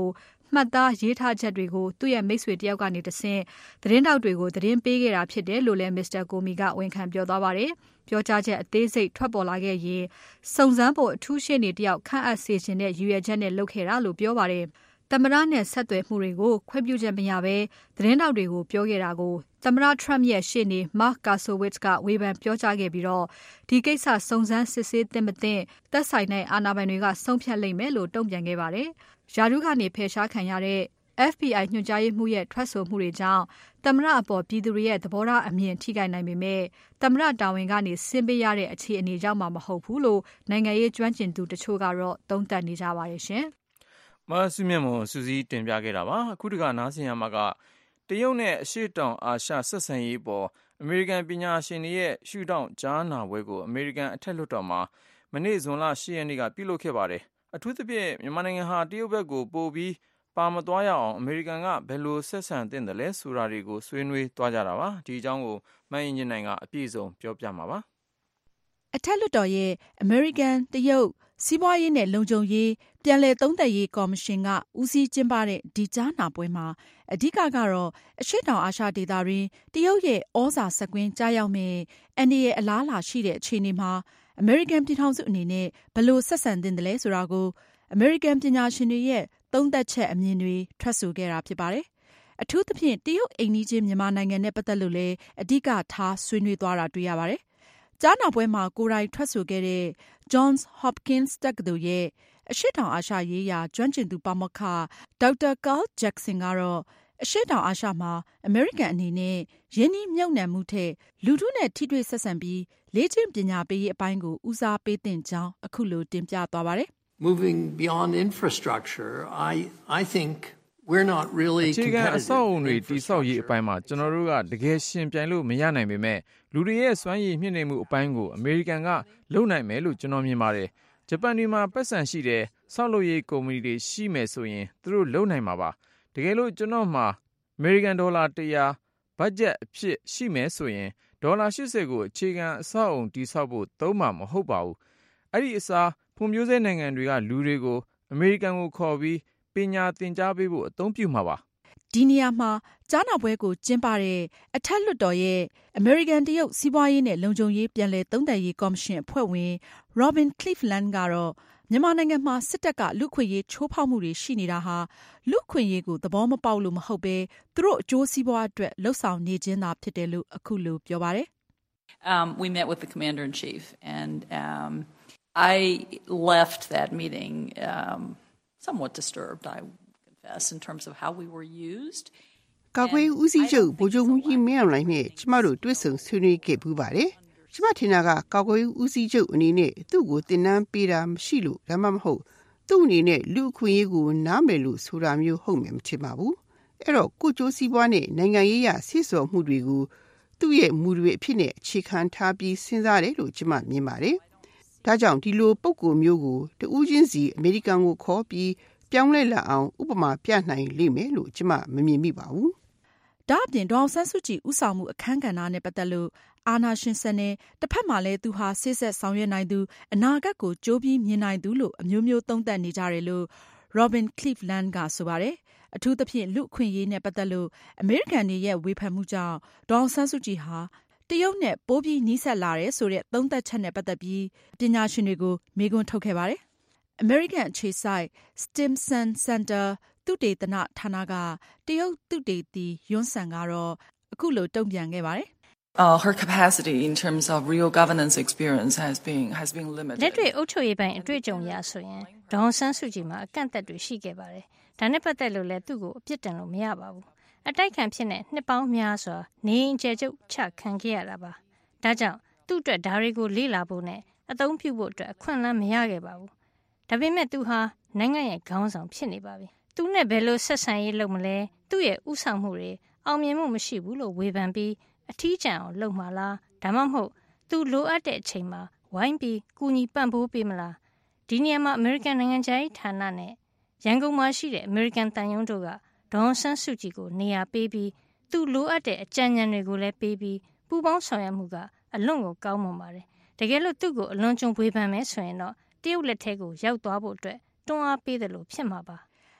[SPEAKER 5] မှတ်သားရေးထားချက်တွေကိုသူ့ရဲ့မိတ်ဆွေတယောက်ကနေတဆင့်သတင်းတောက်တွေကိုသတင်းပေးခဲ့တာဖြစ်တယ်လို့လည်း Mr. Comey ကဝန်ခံပြောသွားပါတယ်။ပြောကြားချက်အသေးစိတ်ထွက်ပေါ်လာခဲ့ရင်စုံစမ်းဖို့အထူးရှင်းနေတယောက်ခန့်အပ်စေခြင်းနဲ့ရည်ရွယ်ချက်နဲ့လုပ်ခဲ့တာလို့ပြောပါတယ်။သမ္မတနဲ့ဆက်သွယ်မှုတွေကိုခွင့်ပြုချက်မရဘဲသတင်းတောက်တွေကိုပြောခဲ့တာကိုသမ္မတ Trump ရဲ့ရှေ့နေ Mark Kasowitz ကဝေဖန်ပြောကြားခဲ့ပြီးတော့ဒီကိစ္စစုံစမ်းစစ်ဆေးသင့်မသင့်သက်ဆိုင်တဲ့အာဏာပိုင်တွေကဆုံးဖြတ်လိမ့်မယ်လို့တုံ့ပြန်ခဲ့ပါတယ်။ယာရုကနေဖယ်ရှားခံရတဲ့ F B I ညွှန်ကြားရေးမှူးရဲ့ထွက်ဆိုမှုတွေကြောင့်သမ္မတအပေါ်ပြည်သူတွေရဲ့သဘောထားအမြင်ထိခိုက်နိုင်ပေမဲ့သမ္မတတာဝန်ကနေဆင်းပေးရတဲ့အခြေအနေရောက်မှာမဟုတ်ဘူးလို့နိုင်ငံရေးကျွမ်းကျင်သူတချို့ကတော့သုံးသပ်နေကြပါတယ်ရှင်
[SPEAKER 2] ။မဆုမြတ်မွန်စူးစီးတင်ပြခဲ့တာပါ။အခုတကနားဆင်ရမှာကတရုတ်နဲ့အရှေ့တောင်အာရှဆက်ဆံရေးပေါ်အမေရိကန်ပညာရှင်တွေရဲ့ရှုထောင့်ကြားနာပွဲကိုအမေရိကန်အထက်လွှတ်တော်မှာမနေ့ဇွန်လ၈ရက်နေ့ကပြုလုပ်ခဲ့ပါတယ်။အထူးသဖြင့်မြန်မာနိုင်ငံဟာတရုတ်ဘက်ကိုပို့ပြီးပါမသွားရအောင်အမေရိကန်ကဘယ်လိုဆက်ဆံသင့်တယ်လဲဆိုတာတွေကိုဆွေးနွေးသွားကြတာပါ။ဒီအကြောင်းကိုမအင်ဂျင်နိုင်ကအပြည့်စုံပြောပြမှာပါ
[SPEAKER 5] ။အထက်လွှတ်တော်ရဲ့အမေရိကန်တရုတ်စီးပွားရေးနဲ့လုံခြုံရေးပြန်လည်သုံးသပ်ရေးကော်မရှင်ကဦးစီးကျင်းပတဲ့ဒီကြားနာပွဲမှာအဓိကကတော့အရှေ့တောင်အာရှဒေသတွင်တရုတ်ရဲ့ဩဇာစက်ကွင်းကြားရောက်မဲ့အန်ဒီရဲ့အလားအလာရှိတဲ့အခြေအနေမှာအမေရိကန်ပြည်ထောင်စုအနေနဲ့ဘယ်လိုဆက်ဆံသင့်တယ်လဲဆိုတာကိုအမေရိကန်ပညာရှင်တွေရဲ့သုံးသပ်ချက်အမြင်တွေထွက်ဆိုခဲ့တာဖြစ်ပါတယ်။အထူးသဖြင့်တရုတ်အိမ်နီးချင်းမြန်မာနိုင်ငံနဲ့ပတ်သက်လို့လည်းအဓိကထားဆွေးနွေးသွားတာတွေ့ရပါတယ်။ကြားနာပွဲမှာကိုယ်တိုင်ထွက်ဆိုခဲ့တဲ့ Johns Hopkins တက္ကသိုလ်ရဲ့အရှေ့တောင်အာရှရေးရာကျွမ်းကျင်သူပါမောက္ခဒေါက်တာ Carl Jackson ကတော့အရှေ့တောင်အာရှမှာအမေရိကန်အနေနဲ့ယင်းနှိမ့်မြုပ်နှံမှုထက်လူထုနဲ့ထိတွေ့ဆက်ဆံပြီးလေ့ကျင့်ပညာပေးရေးအပိုင်းကိုဦးစားပေးသင့်ကြောင်းအခုလိုတင်ပြသွားပါတယ်။
[SPEAKER 9] Moving beyond infrastructure, I I think we're not really
[SPEAKER 2] competitive. အခြေခံအဆောက်အအုံတွေတည်ဆောက်ရေးအပိုင်းမှာကျွန်တော်တို့ကတကယ်ရှင်ပြိုင်လို့မရနိုင်ပေမဲ့လူတွေရဲ့စွမ်းရည်မြင့်တင်မှုအပိုင်းကိုအမေရိကန်ကလုပ်နိုင်မယ်လို့ကျွန်တော်မြင်ပါတယ်။ဂျပန်တွေမှာပတ်စံရှိတဲ့ဆောက်လုပ်ရေးကုမ္ပဏီတွေရှိမယ်ဆိုရင်သူတို့လုပ်နိုင်မှာပါ။တကယ်လို့ကျွန်တော်မှာအမေရိကန်ဒေါ်လာ၁၀၀ဘတ်ဂျက်အဖြစ်ရှိမယ်ဆိုရင်ဒေါ်လာ၈၀ကိုအခြေခံအဆောက်အုံတည်ဆောက်ဖို့သုံးမှာမဟုတ်ပါဘူး။အဲ့ဒီအစားဖွံ့ဖြိုးဆဲနိုင်ငံတွေကလူတွေကိုအမေရိကန်ကိုခေါ်ပြီးပညာသင်ကြားပေးဖို့အသုံးပြုမှာပါ
[SPEAKER 5] ။ဒီနေရာမှာကြားနာပွဲကိုကျင်းပတဲ့အထက်လွှတ်တော်ရဲ့အမေရိကန်တရုတ်စီးပွားရေးနဲ့လုံခြုံရေးပြန်လည်သုံးသပ်ရေးကော်မရှင်အဖွဲ့ဝင် Robin Cleveland ကတော့မြန်မာနိုင်ငံမှာစစ်တပ်ကလူခွင့်ရေးချိုးဖောက်မှုတွေရှိနေတာဟာလူခွင့်ရေးကိုသဘောမပေါက်လို့မဟုတ်ပဲသူတို့အကျိုးစီးပွားအတွက်လှုပ်ဆောင်နေခြင်းသာဖြစ်တယ်လို့အခုလိုပြောပါတယ်
[SPEAKER 4] ။ Um, we met with the commander-in-chief and um, I left that meeting um, somewhat disturbed, I confess, in terms of how we were used.
[SPEAKER 10] ကာကွယ်ဦးစီးချုပ်ဗိုလ်ချုပ်မှူးကြီးမင်းအောင်လှိုင်နဲ့ကျမတို့တွေ့ဆုံဆွေးနွေးခဲ့ပူးပါတယ်။ကျမထင်တာကကာကွယ်ဦးစီးချုပ်အနေနဲ့သူ့ကိုတင်နန်းပေးတာမရှိလို့ဒါမှမဟုတ်သူ့အနေနဲ့လူအခွင့်အရေးကိုနားမယ်လို့ဆိုတာမျိုးဟုတ်မယ်မထင်ပါဘူး။အဲ့တော့ကိုကျိုးစီးပွားနဲ့နိုင်ငံရေးရဆစ်စော်မှုတွေကိုသူ့ရဲ့မူတွေအဖြစ်နဲ့အခြေခံထားပြီးစဉ်းစားတယ်လို့ကျမမြင်ပါတယ်။ဒါကြောင့်ဒီလိုပုံကိုမျိုးကိုတဦးချင်းစီအမေရိကန်ကိုခေါ်ပြီးပြောင်းလဲလာအောင်ဥပမာပြနိုင်လိမ့်မယ်လို့ကျမမမြင်မိပါဘူး
[SPEAKER 5] ။ဒါ့အပြင်ဒေါ်အောင်ဆန်းစုကြည်ဦးဆောင်မှုအခမ်းကဏ္ဍနဲ့ပတ်သက်လို့အာဏာရှင်စနစ်တစ်ဖက်မှာလည်းသူဟာဆေးဆက်ဆောင်ရွက်နိုင်သူအနာဂတ်ကိုကြိုးပြီးမြင်နိုင်သူလို့အမျိုးမျိုးသုံးသပ်နေကြတယ်လို့ Robin Cleveland ကဆိုပါတယ်။အထူးသဖြင့်လူအခွင့်အရေးနဲ့ပတ်သက်လို့အမေရိကန်တွေရဲ့ဝေဖန်မှုကြောင့်ဒေါ်အောင်ဆန်းစုကြည်ဟာတရုတ်နဲ့ပိုပြီးနီးစပ်လာတယ်ဆိုတဲ့သုံးသပ်ချက်နဲ့ပတ်သက်ပြီးပညာရှင်တွေကိုမေးခွန်းထုတ်ခဲ့ပါတယ်။ American အခြေစိုက် Stimson Center သုတေသနဌာနကတရုတ်သုတေသီယွန်းဆန်ကတော့အခုလိုတုံ့ပြန်ခဲ့ပါတယ်
[SPEAKER 11] Uh, her capacity in terms of real governance experience has been has been limited.
[SPEAKER 3] လက်တွေ့အုပ်ချုပ်ရေးပိုင်းအတွေ့အကြုံရဆိုရင်ဒေါအောင်ဆန်းစုကြည်မှာအကန့်အသတ်တွေရှိခဲ့ပါတယ်။ဒါနဲ့ပတ်သက်လို့လည်းသူ့ကိုအပြစ်တင်လို့မရပါဘူး။အတိုက်ခံဖြစ်တဲ့နှစ်ပေါင်းများစွာနေရင်ကျဲကျုပ်ချခံခဲ့ရတာပါ။ဒါကြောင့်သူ့အတွက်ဒါတွေကိုလေ့လာဖို့နဲ့အသုံးပြုဖို့အတွက်အခွင့်အလမ်းမရခဲ့ပါဘူး။ဒါပေမဲ့သူဟာနိုင်ငံရဲ့ခေါင်းဆောင်ဖြစ်နေပါပြီ။သူနဲ့ဘယ်လိုဆက်ဆံရေးလုပ်မလဲသူ့ရဲ့ဥဆောင်မှုတွေအောင်မြင်မှုမရှိဘူးလို့ဝေဖန်ပြီးအထီးကျန်အောင်လုပ်မှာလားဒါမှမဟုတ်သူလိုအပ်တဲ့အချိန်မှာဝိုင်းပြီးကူညီပံ့ပိုးပေးမလားဒီနေရာမှာ American နိုင်ငံခြားရေးဌာနနဲ့ရန်ကုန်မှာရှိတဲ့ American တန်ယုံတို့ကဒေါအောင်ဆန်းစုကြည်ကိုနေရာပေးပြီးသူလိုအပ်တဲ့အကြံဉာဏ်တွေကိုလည်းပေးပြီးပူးပေါင်းဆောင်ရွက်မှုကအလွန်ကိုကောင်းမွန်ပါတယ်တကယ်လို့သူ့ကိုအလွန်ကြုံဝေဖန်မယ်ဆိုရင်တော့တရုတ်လက်ထဲကိုရောက်သွားဖို့အတွက်တွန်းအားပေးတယ်လို့ဖြစ်မှာပါ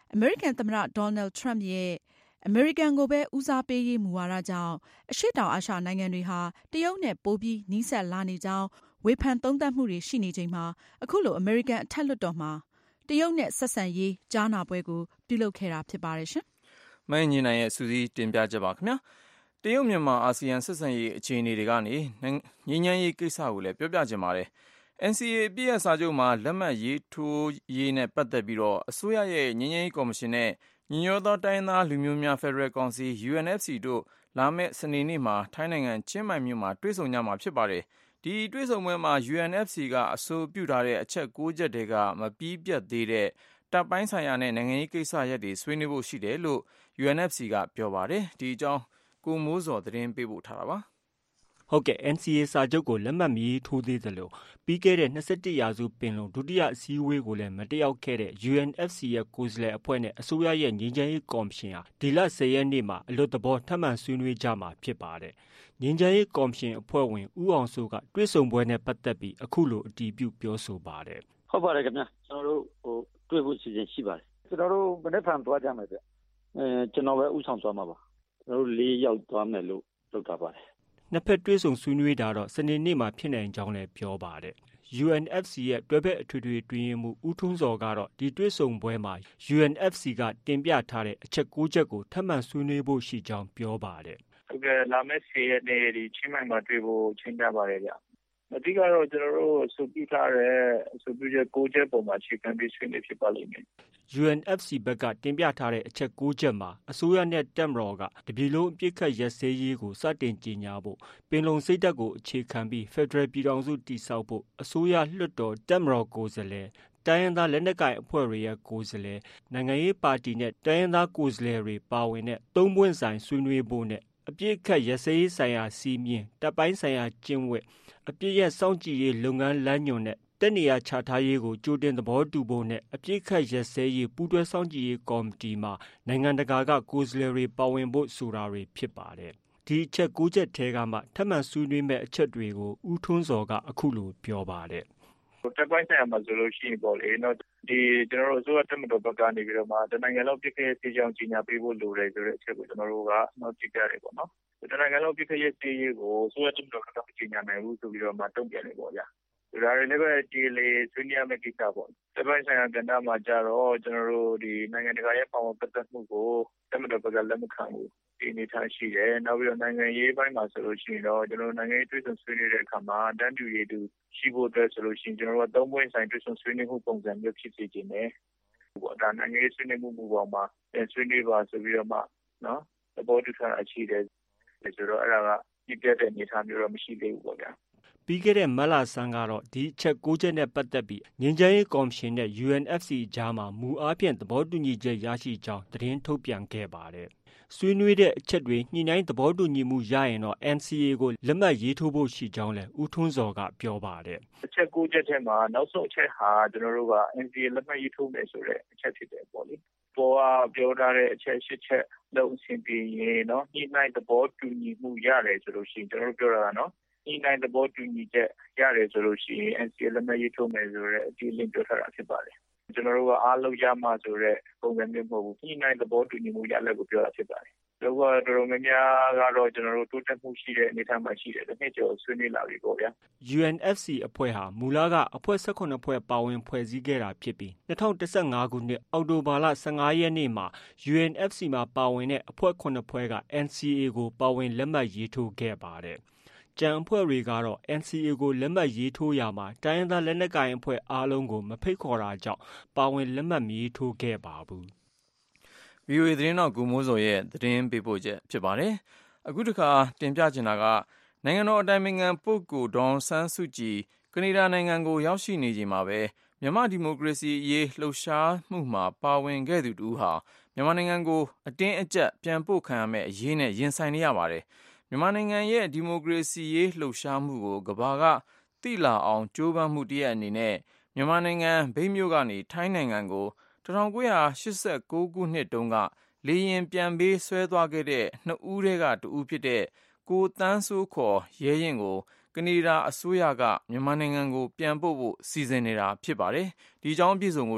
[SPEAKER 12] အမေရိကန်သမ္မတ Donald Trump ရဲ့အမေရိကန်ကိုပဲဦးစားပေးရေးမူဝါဒကြောင့်အရှေ့တောင်အာရှနိုင်ငံတွေဟာတရုတ်နဲ့ပိုပြီးနီးစပ်လာနေကြောင်းဝေဖန်သုံးသပ်မှုတွေရှိနေချိန်မှာအခုလိုအမေရိကန်အထက်လွှတ်တော်မှာတရုတ်နဲ့ဆက်ဆံရေးကြားနာပွဲကိုပြုလုပ်ခဲ့တာဖြစ်ပါတယ်ရှင်
[SPEAKER 2] ။မင်းညီနိုင်ရဲ့စူးစီးတင်ပြချက်ပါခင်ဗျာ။တရုတ်မြန်မာအာဆီယံဆက်ဆံရေးအခြေအနေတွေကနေငြိမ်းချမ်းရေးကိစ္စကိုလည်းပြောပြချင်ပါတယ်။ N C A အပြည့်အစာချုပ်မှာလက်မှတ်ရေးထိုးရေးနဲ့ပတ်သက်ပြီးတော့အစိုးရရဲ့ငြိမ်းချမ်းရေးကော်မရှင်နဲ့ညီညွတ်သောတိုင်းသားလူမျိုးများဖက်ဒရယ်ကောင်စီ U N F C တို့လာမယ့်စနေနေ့မှာထိုင်းနိုင်ငံချင်းမိုင်မြို့မှာတွေ့ဆုံကြမှာဖြစ်ပါတယ်။ဒီတွေ့ဆုံပွဲမှာ U N F C ကအဆိုပြုထားတဲ့အချက်၉ချက်တည်းကမပြီးပြတ်သေးတဲ့တပ်ပိုင်းဆိုင်ရာနဲ့နိုင်ငံရေးကိစ္စရပ်တွေဆွေးနွေးဖို့ရှိတယ်လို့ U N F C ကပြောပါတယ်။ဒီအကြောင်းကိုမိုးစောသတင်းပေးပို့ထားတာပါ
[SPEAKER 13] ။ဟုတ်ကဲ့ N C A စာချုပ်ကိုလက်မှတ်မရေးထိုးသေးသလိုပြီးခဲ့တဲ့၂၁ရာစုပင်လုံဒုတိယအစည်းအဝေးကိုလည်းမတက်ရောက်ခဲ့တဲ့ U N F C ရဲ့ကိုယ်စားလှယ်အဖွဲ့နဲ့အစိုးရရဲ့ငြိမ်းချမ်းရေးကော်မရှင်ဟာဒီလ၁၀ရက်နေ့မှာအလွတ်သဘောထပ်မံဆွေးနွေးကြမှာဖြစ်ပါတယ်။ငြိမ်းချမ်းရေးကော်မရှင်အဖွဲ့ဝင်ဦးအောင်စိုးကတွေ့ဆုံပွဲနဲ့ပတ်သက်ပြီးအခုလိုအတည်ပြုပြောဆိုပါတယ်
[SPEAKER 14] ။ဟုတ်ပါတယ်ခင်ဗျာကျွန်တော်တို့ဟိုတွေ့ဖို့စီစဉ်ရှိပါတယ်။ကျွန်တော်တို့မနေ့ကသွားကြမယ်ဗျ။အဲကျွန်တော်ပဲဥဆောင်သွားမှာပါ။ကျွန်တော်တို့၄ယောက်သွားမယ်လို့လုပ်တာပါတယ်
[SPEAKER 13] ။နှစ်ဖက်တွေ့ဆုံဆွေးနွေးတာတော့စနေနေ့မှာဖြစ်နိုင်ကြောင်းလည်းပြောပါတယ်။ U N F C ရဲ့တွဲဖက်အထွေထွေတွင်ရင်မှုဦးထွန်းစော်ကတော့ဒီတွေ့ဆုံပွဲမှာ U N F C ကတင်ပြထားတဲ့အချက်၉ချက်ကိုထပ်မံဆွေးနွေးဖို့ရှိကြောင်းပြောပါတယ်
[SPEAKER 15] ။ဟုတ်ကဲ့လာမယ့်၁၀ရက်နေ့ဒီချင်းမိုင်မှာတွေ့ဖို့ချိန်ကြပါတယ်ဗျ။အဓိကတော့ကျွန်တော်တို့အဆိုပြုထားတဲ့အဆိုပြုချက်၉ချက်ပုံမှာအခြေခံပြီးဆွေးနွေးဖြစ်ပါလိမ့်မယ်
[SPEAKER 13] ။ U N F C ဘက်ကတင်ပြထားတဲ့အချက်၉ချက်မှာအစိုးရနဲ့တပ်မတော်ကတပြည်လုံးအပြစ်ခတ်ရက်စဲရေးကိုစတင်ကြေညာဖို့ပင်လုံစိတ်ဓာတ်ကိုအခြေခံပြီးဖက်ဒရယ်ပြည်ထောင်စုတည်ဆောက်ဖို့အစိုးရလွှတ်တော်တပ်မတော်ကိုယ်စားလှယ်တိုင်းရင်းသားလက်နက်ကိုင်အဖွဲ့တွေရဲ့ကိုယ်စားလှယ်နိုင်ငံရေးပါတီနဲ့တိုင်းရင်းသားကိုယ်စားလှယ်တွေပါဝင်တဲ့သုံးပွင့်ဆိုင်ဆွေးနွေးဖို့နဲ့အပြစ်ခတ်ရက်စဲရေးဆိုင်ရာစီမင်းတပ်ပိုင်းဆိုင်ရာကျင့်ဝတ်အပြစ်ရဲ့စောင့်ကြည့်ရေးလုပ်ငန်းလမ်းညွှန်နဲ့တက်နေရချထားရေးကိုကြိုတင်သဘောတူဖို့နဲ့အပြစ်ခတ်ရက်စဲရေးပူးတွဲစောင့်ကြည့်ရေးကော်မတီမှာနိုင်ငံတကာကကိုယ်စားလှယ်တွေပါဝင်ဖို့ဆိုတာတွေဖြစ်ပါတယ်။ဒီအချက်၉ချက်ထဲကမှထပ်မံဆွေးနွေးမဲ့အချက်တွေကိုဦးထွန်းစော်ကအခုလိုပြောပါတယ်
[SPEAKER 15] ။တပ်ပိုင်းဆိုင်ရာမှာဆိုလို့ရှိရင်ပေါ့လေနော်ဒီကျွန်တော်တို့အစိုးရတက်မတော်ဘက်ကနေပြီးတော့မှတနိုင်ငံလုံးပြည့်ခရဲ့စီကြောင်ကြီးညာပေးဖို့လိုတယ်ဆိုတဲ့အချက်ကိုကျွန်တော်တို့ကတော့ကြည့်ကြရတယ်ပေါ့နော်။တနိုင်ငံလုံးပြည့်ခရဲ့စီရေးကိုအစိုးရတက်မတော်ကကြီးညာနိုင်ဘူးဆိုပြီးတော့မှတုံ့ပြန်နေပေါ့ဗျာ။ဒါတွေလည်းပဲဒီလေဆွေးနွေးရမယ့်ကိစ္စပေါ့။တပ်ပိုင်းဆိုင်ရာကဏ္ဍမှာကြတော့ကျွန်တော်တို့ဒီနိုင်ငံတကာရဲ့ပါဝင်ပတ်သက်မှုကိုတက်မတော်ဘက်ကလက်မခံဘူး။ဒီအနေထားရှိတယ်။နောက်ပြီးတော့နိုင်ငံရေးပိုင်းမှာဆိုလို့ရှိရင်တော့ကျွန်တော်တို့နိုင်ငံရေးတွေ့ဆုံဆွေးနွေးတဲ့အခါမှာတန်းတူရည်တူရှိဖို့အတွက်ဆိုလို့ရှိရင်ကျွန်တော်တို့ကသုံးပွင့်ဆိုင်တွေ့ဆုံဆွေးနွေးမှုပုံစံမျိုးဖြစ်စေချင်တယ်။ပေါ့ဒါနိုင်ငံရေးဆွေးနွေးမှုမူပေါ်မှာဆွေးနွေးပါဆိုပြီးတော့မှနော်သဘောတူထားတာရှိတယ်ဆိုတော့အဲ့ဒါကပြည့်ပြည့်တဲ့အနေအထားမျိုးတော့မရှိသေးဘူးပေါ့ဗျာ။
[SPEAKER 13] ပြီးခဲ့တဲ့မတ်လဆန်းကတော့ဒီအချက်၉ချက်နဲ့ပတ်သက်ပြီးငြိမ်းချမ်းရေးကော်မရှင်နဲ့ U N F C ကြားမှာမူအားဖြင့်သဘောတူညီချက်ရရှိကြောင်းသတင်းထုတ်ပြန်ခဲ့ပါတယ်။ဆွေးနွေးတဲ့အချက်တွေညှိနှိုင်းသဘောတူညီမှုရရင်တော့ N C A ကိုလက်မှတ်ရေးထိုးဖို့ရှိကြောင်းလည်းဦးထွန်းစော်ကပြောပါတယ်
[SPEAKER 15] ။အချက်၉ချက်ထဲမှာနောက်ဆုံးအချက်ဟာကျွန်တော်တို့က N C A လက်မှတ်ရေးထိုးမယ်ဆိုတဲ့အချက်ဖြစ်တယ်ပေါ့လေ။ပေါ်ကပြောထားတဲ့အချက်၈ချက်လုံးအဆင်ပြေရင်နော်ညှိနှိုင်းသဘောတူညီမှုရတယ်ဆိုလို့ရှိရင်ကျွန်တော်တို့ပြောတာကနော်ဒီနိုင်သဘောတူညီချက်ရတယ်ဆိုလို့ရှိရင် N C A လက်မှတ်ရေးထိုးမယ်ဆိုတော့အဒီလင်းပြောထားတာဖြစ်ပါတယ်။ကျွန်တော်တို့ကအားလုံးရမှဆိုတော့ပုံစံမျိုးမဟုတ်ဘူး။ဒီနိုင်သဘောတူညီမှုရလက်ကိုပြောတာဖြစ်ပါတယ်။လောကတော်တော်များများကတော့ကျွန်တော်တို့တိုးတက်မှုရှိတဲ့အနေအထားမှာရှိတယ်။တစ်နှစ်ကျော်ဆွေးနွေးလာပြီပေါ့ဗျာ
[SPEAKER 13] ။ U N F C အဖွဲ့ဟာမူလကအဖွဲ့၁၇ဖွဲ့ပါဝင်ဖွဲ့စည်းခဲ့တာဖြစ်ပြီး၂၀၁၅ခုနှစ်အောက်တိုဘာလ၁၅ရက်နေ့မှာ U N F C မှာပါဝင်တဲ့အဖွဲ့၇ဖွဲ့က N C A ကိုပါဝင်လက်မှတ်ရေးထိုးခဲ့ပါတယ်။ကျန်အဖွဲ့တွေကတော့ N C A ကိုလက်မှတ်ရေးထိုးရာမှာတိုင်းရင်းသားလက်နက်ကိုင်အဖွဲ့အားလုံးကိုမဖိတ်ခေါ်တာကြောင့်ပါဝင်လက်မှတ်မရေးထိုးခဲ့ပါဘူး
[SPEAKER 2] ။ V O A သတင်းတော်ကိုမိုးစောရဲ့သတင်းပေးပို့ချက်ဖြစ်ပါတယ်။အခုတစ်ခါတင်ပြချင်တာကနိုင်ငံတော်အတိုင်ပင်ခံပုဂ္ဂိုလ်ဒေါ်ဆန်းစုကြည်ကနေဒါနိုင်ငံကိုရောက်ရှိနေချိန်မှာပဲမြန်မာဒီမိုကရေစီအရေးလှုပ်ရှားမှုမှာပါဝင်ခဲ့သူတူဟာမြန်မာနိုင်ငံကိုအတင်းအကျပ်ပြန်ပို့ခံရမယ့်အရေးနဲ့ရင်ဆိုင်နေရပါတယ်။မြန်မာနိုင်ငံရဲ့ဒီမိုကရေစီရေးလှုပ်ရှားမှုကိုကမ္ဘာကသိလာအောင်ကြိုးပမ်းမှုတရက်အနေနဲ့မြန်မာနိုင်ငံမြိတ်မြို့ကနေထိုင်းနိုင်ငံကို၁၉၈၉ခုနှစ်တုန်းကလေယာဉ်ပြန်ပေးဆွဲသွားခဲ့တဲ့နှစ်ဦးထဲကတဦးဖြစ်တဲ့ကိုသန်းစိုးခေါ်ရဲရင်ကိုကနေဒါအစိုးရကမြန်မာနိုင်ငံကိုပြန်ပို့ဖို့စီစဉ်နေတာဖြစ်ပါတယ်။ဒီအကြောင်းအပြည့်အစုံကိုတော့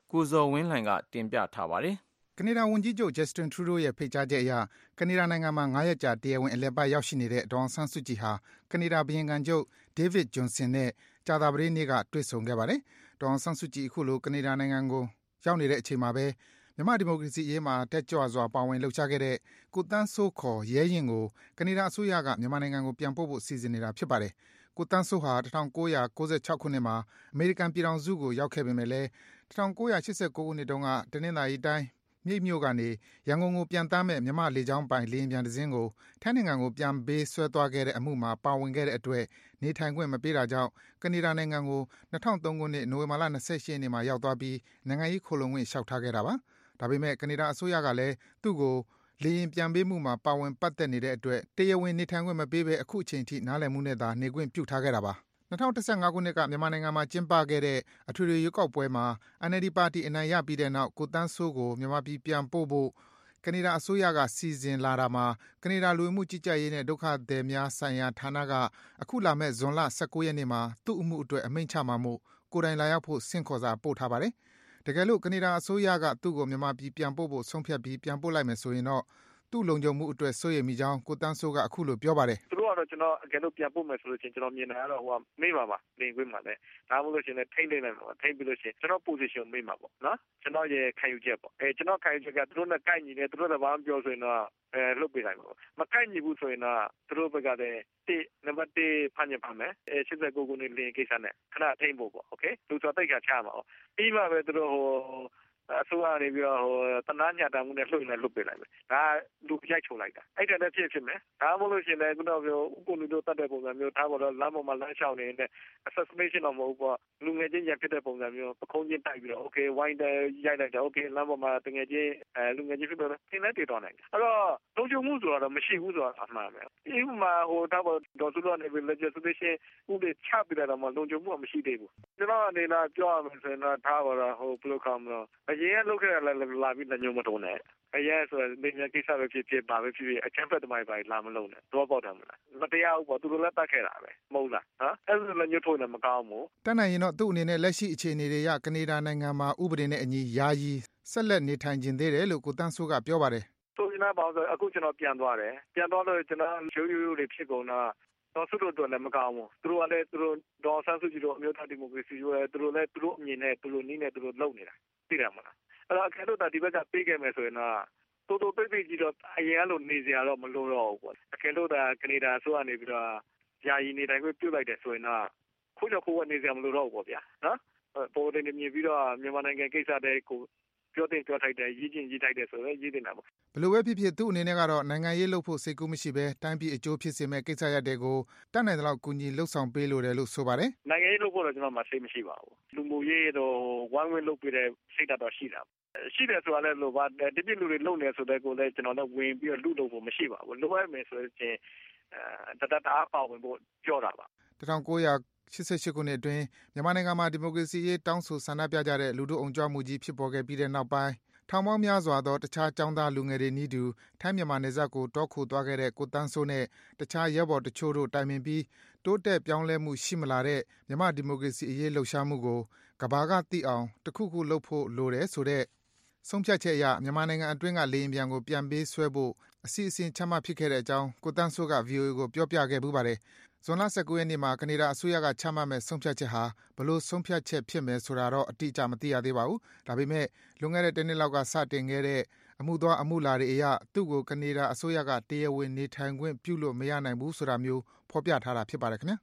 [SPEAKER 2] ကိုဇော်ဝင်းလှိုင်ကတင်ပြထားပါတယ်
[SPEAKER 8] ။ကနေဒါဝန်ကြီးချုပ် Justin Trudeau ရဲ့ဖိတ်ကြားချက်အရကနေဒါနိုင်ငံမှာ၅ရက်ကြာတရားဝင်အလည်ပတ်ရောက်ရှိနေတဲ့ဒေါ်အောင်ဆန်းစုကြည်ဟာကနေဒါဘုရင်ခံချုပ် David Johnson နဲ့ကြာသပတေးနေ့ကတွေ့ဆုံခဲ့ပါတယ်။ဒေါ်အောင်ဆန်းစုကြည်အခုလိုကနေဒါနိုင်ငံကိုရောက်နေတဲ့အချိန်မှာပဲမြန်မာဒီမိုကရေစီရေးမှာတက်ကြွစွာပါဝင်လှုပ်ရှားခဲ့တဲ့ကိုတန်းစိုးခေါ်ရဲရင်ကိုကနေဒါအစိုးရကမြန်မာနိုင်ငံကိုပြန်ပို့ဖို့စီစဉ်နေတာဖြစ်ပါတယ်။ကိုတန်းစိုးဟာ၁၉၉၆ခုနှစ်မှာအမေရိကန်ပြည်ထောင်စုကိုရောက်ခဲ့ပေမဲ့လည်း၁၉၈၉ခုနှစ်တုန်းကတနင်္သာရီတိုင်းမြိတ်မြို့ကနေရန်ကုန်ကိုပြန်တမ်းမဲ့မြန်မာလေကြောင်းပိုင်လေယာဉ်ပြန်တစ်စင်းကိုထိုင်းနိုင်ငံကိုပြန်ပေးဆွဲသွားခဲ့တဲ့အမှုမှာပါဝင်ခဲ့တဲ့အတွက်နေထိုင်ခွင့်မပေးတာကြောင့်ကနေဒါနိုင်ငံကို၂၀၀၃ခုနှစ်နိုဝင်ဘာလ၂၈ရက်နေ့မှာရောက်သွားပြီးနိုင်ငံရေးခိုလှုံခွင့်လျှောက်ထားခဲ့တာပါ။ဒါပေမဲ့ကနေဒါအစိုးရကလည်းသူ့ကိုလေယာဉ်ပြန်ပေးမှုမှာပါဝင်ပတ်သက်နေတဲ့အတွက်တရားဝင်နေထိုင်ခွင့်မပေးဘဲအခုအချိန်ထိနားလည်မှုနဲ့သာနေခွင့်ပြုထားခဲ့တာပါ။၂၀၁၅ခုနှစ်ကမြန်မာနိုင်ငံမှာကျင်းပခဲ့တဲ့အထွေထွေရွေးကောက်ပွဲမှာ အန် အယ်လ် ဒီ ပါတီအနိုင်ရပြီးတဲ့နောက်ကိုတန်းစိုးကိုမြန်မာပြည်ပြန်ပို့ဖို့ကနေဒါအစိုးရကစီစဉ်လာတာမှာကနေဒါလူဝင်မှုကြီးကြပ်ရေးနဲ့ဒုက္ခသည်များဆိုင်ရာဌာနကအခုလာမဲ့ဇွန်လ၁၉ရက်နေ့မှာသူ့အမှုအတွက်အမိန့်ချမှာမို့ကိုယ်တိုင်လာရောက်ဖို့ဆင့်ခေါ်စာပို့ထားပါတယ်။တကယ်လို့ကနေဒါအစိုးရကသူ့ကိုမြန်မာပြည်ပြန်ပို့ဖို့ဆုံးဖြတ်ပြီးပြန်ပို့လိုက်မယ်ဆိုရင်တော့သူ့လုံခြုံမှုအတွက်စိုးရိမ်မိကြောင်းကိုတန်းစိုးကအခုလိုပြောပါတယ်
[SPEAKER 15] ။သူတို့ကတော့ကျွန်တော်အကယ်လို့ပြန်ပို့မယ်ဆိုလို့ချင်းကျွန်တော်မြင်တာကတော့ဟိုကမေ့ပါပါလင်ခွင့်မှာလည်းဒါမှမဟုတ်လို့ရှင်လည်းထိမ့်နေတယ်ပေါ့ထိမ့်ပြီးလို့ရှင်ကျွန်တော် position မေ့မှာပေါ့နော်ကျွန်တော်ရဲ့ခံယူချက်ပေါ့အဲကျွန်တော်ခံယူချက်ကသူတို့နဲ့ကိုက်ညီတယ်သူတို့လည်းဘာမှပြောဆိုရင်တော့အဲလှုပ်ပေးလိုက်ပါမကိုက်ညီဘူးဆိုရင်တော့သူတို့ဘက်ကလည်းတိနံပါတ်၁ဖမ်းညပါမယ်အဲ၈၉ခုနှစ်လင်ကိစ္စနဲ့ခဏထိမ့်ဖို့ပေါ့โอเคလူဆိုတိတ်ခါချမှာပေါ့ပြီးမှပဲသူတို့ဟိုအစိုးရနေပြီးတော့ဟိုတနာညတာမှုနဲ့လှုပ်နေလှုပ်ပေးလိုက်မယ်ဒါလူရိုက်ချုံလိုက်တာအဲ့ဒါလည်းဖြစ်ဖြစ်မယ်ဒါမှမဟုတ်လို့ရှိရင်လည်းခုနကပြောဥက္ကုလူတို့တတ်တဲ့ပုံစံမျိုးထားပေါ်တော့လမ်းပေါ်မှာလမ်းလျှောက်နေတဲ့ assassination တော့မဟုတ်ပေါ့လူငယ်ချင်းရဖြစ်တဲ့ပုံစံမျိုးပခုံးချင်းတိုက်ပြီးတော့ okay ဝိုင်းတယ်ရိုက်လိုက်တယ် okay လမ်းပေါ်မှာတငယ်ချင်းအဲလူငယ်ချင်းဖြစ်တော့သင်လည်းတည်တော်နိုင်တယ်အဲ့တော့လုံခြုံမှုဆိုတော့မရှိဘူးဆိုတာအမှန်ပဲဒီမှာဟိုထားပေါ်တော့သူတို့ကနေပြီး legislation ဥပဒေချပြတယ်တော့မလုံခြုံမှုမရှိသေးဘူးကျွန်တော်အနေနဲ့ပြောရမယ်ဆိုရင်တော့ထားပေါ်တော့ဟိုဘယ်လိုကောင်းမလဲအရင်ကလုပ်ခဲ့ရလာပြီးညုံမတုံးနဲ့အရင်ဆိုရင်နေကိစ္စပဲဖြစ်ဖြစ်ပါပဲဖြစ်ဖြစ်အချမ်းဖက်တမိုင်းပါလာမလုံးနဲ့တော့ပေါက်တယ်မလားမတရားဘူးပေါ့သူတို့လည်းတတ်ခဲ့တာပဲမဟုတ်လားဟမ်အဲ့ဒါလည်းညှို့ထုတ်နေမကောင်းဘူး
[SPEAKER 8] တတ်နိုင်ရင်တော့သူ့အနေနဲ့လက်ရှိအခြေအနေတွေရကနေဒါနိုင်ငံမှာဥပဒေနဲ့အညီယာယီဆက်လက်နေထိုင်ခြင်းသေးတယ်လို့ကိုတန်းစိုးကပြောပါတယ်
[SPEAKER 15] ဆိုရင်တော့ပေါ့ဆိုအခုကျွန်တော်ပြန်သွားတယ်ပြန်သွားလို့ကျွန်တော်ရိုးရိုးရိုးလေးဖြစ်ကုန်တော့တော့သူတို့တော့လည်းမကောင်းဘူးသူတို့ကလည်းသူတို့ဒေါ်ဆန်းစုကြည်တို့အမျိုးသားဒီမိုကရေစီတို့လည်းသူတို့လည်းသူတို့အမြင်နဲ့သူတို့နည်းနဲ့သူတို့လုပ်နေတာသိတယ်မလားအဲ့တော့အခက်လို့တာဒီဘက်ကပေးခဲ့မယ်ဆိုရင်တော့တိုးတိုးပိတ်ပိတ်ကြီးတော့အရင်ကလိုနေစရာတော့မလိုတော့ဘူးပေါ့အခက်လို့တာကနေဒါဆိုကနေပြီးတော့ယာယီနေတိုင်းကိုပြုတ်လိုက်တယ်ဆိုရင်တော့ခိုးချခိုးဝနေစရာမလိုတော့ဘူးပေါ့ဗျာနော်ပေါ်တင်မြင်ပြီးတော့မြန်မာနိုင်ငံကိစ္စတွေကိုပြောတင်ပြောထိုက်တယ်ရည်ကျင်ရည်ထိုက်တယ်ဆိုတော့ရည်တင်တာပေါ့
[SPEAKER 8] ဘယ်လိုပဲဖြစ်ဖြစ်သူ့အနေနဲ့ကတော့နိုင်ငံရေးလုပ်ဖို့စိတ်ကူးမရှိဘဲတိုင်းပြည်အကျိုးဖြစ်စေမဲ့ကိစ္စရပ်တွေကိုတတ်နိုင်သလောက်ကူညီလှုပ်ဆောင်ပေးလို့တယ်လို့ဆိုပါတယ်
[SPEAKER 15] နိုင်ငံရေးလုပ်ဖို့တော့ကျွန်တော်မှစိတ်မရှိပါဘူးလူမှုရေးတော့ဝိုင်းဝန်းလုပ်ပေးတဲ့စိတ်ဓာတ်တော့ရှိတာရှိတယ်ဆိုတာလည်းလို့ပါတပြည့်လူတွေလုံနေဆိုတဲ့ကိုလည်းကျွန်တော်လည်းဝင်ပြီးတော့လူလုပ်ဖို့မရှိပါဘူးလိုအပ်မယ်ဆိုရင်အဲတတတာပေါဝင်ဖို့ပြောတာပါ
[SPEAKER 8] ၁၉၈၈ခုနှစ်အတွင်းမြန်မာနိုင်ငံမှာဒီမိုကရေစီရေးတောင်းဆိုဆန္ဒပြကြတဲ့လူထုအုံကြွမှုကြီးဖြစ်ပေါ်ခဲ့ပြီးတဲ့နောက်ပိုင်းထောင်ပေါင်းများစွာသောတခြားចောင်းသားလူငယ်တွေနည်းတူထိုင်းမြန်မာနယ်စပ်ကိုတောခိုသွားခဲ့တဲ့ကိုတန်းစိုးနဲ့တခြားရဲဘော်တချို့တို့တိုင်ပင်ပြီးတိုးတက်ပြောင်းလဲမှုရှိမလာတဲ့မြန်မာဒီမိုကရေစီအရေးလှုပ်ရှားမှုကိုကဘာကသိအောင်တခုခုလုပ်ဖို့လိုတယ်ဆိုတဲ့ဆုံးဖြတ်ချက်အရမြန်မာနိုင်ငံအတွင်းကလေယာဉ်ပြန်ကိုပြန်ပေးဆွဲဖို့အစီအစဉ်ချမှတ်ဖြစ်ခဲ့တဲ့အကြောင်းကိုတန်းစိုးက ဗွီအိုအေ ကိုပြောပြခဲ့ပူပါတယ်။ဇွန်လ၁၉ရက်နေ့မှာကနေဒါအစိုးရကချမှတ်မဲ့ဆုံးဖြတ်ချက်ဟာဘလို့ဆုံးဖြတ်ချက်ဖြစ်မယ်ဆိုတာတော့အတိအကျမသိရသေးပါဘူး။ဒါပေမဲ့လွန်ခဲ့တဲ့တစ်နှစ်လောက်ကစတင်ခဲ့တဲ့အမှုသွားအမှုလာတွေအရသူ့ကိုကနေဒါအစိုးရကတရားဝင်နေထိုင်ခွင့်ပြုလို့မရနိုင်ဘူးဆိုတာမျိုးဖော်ပြထားတာဖြစ်ပါတယ်ခင်ဗျာ။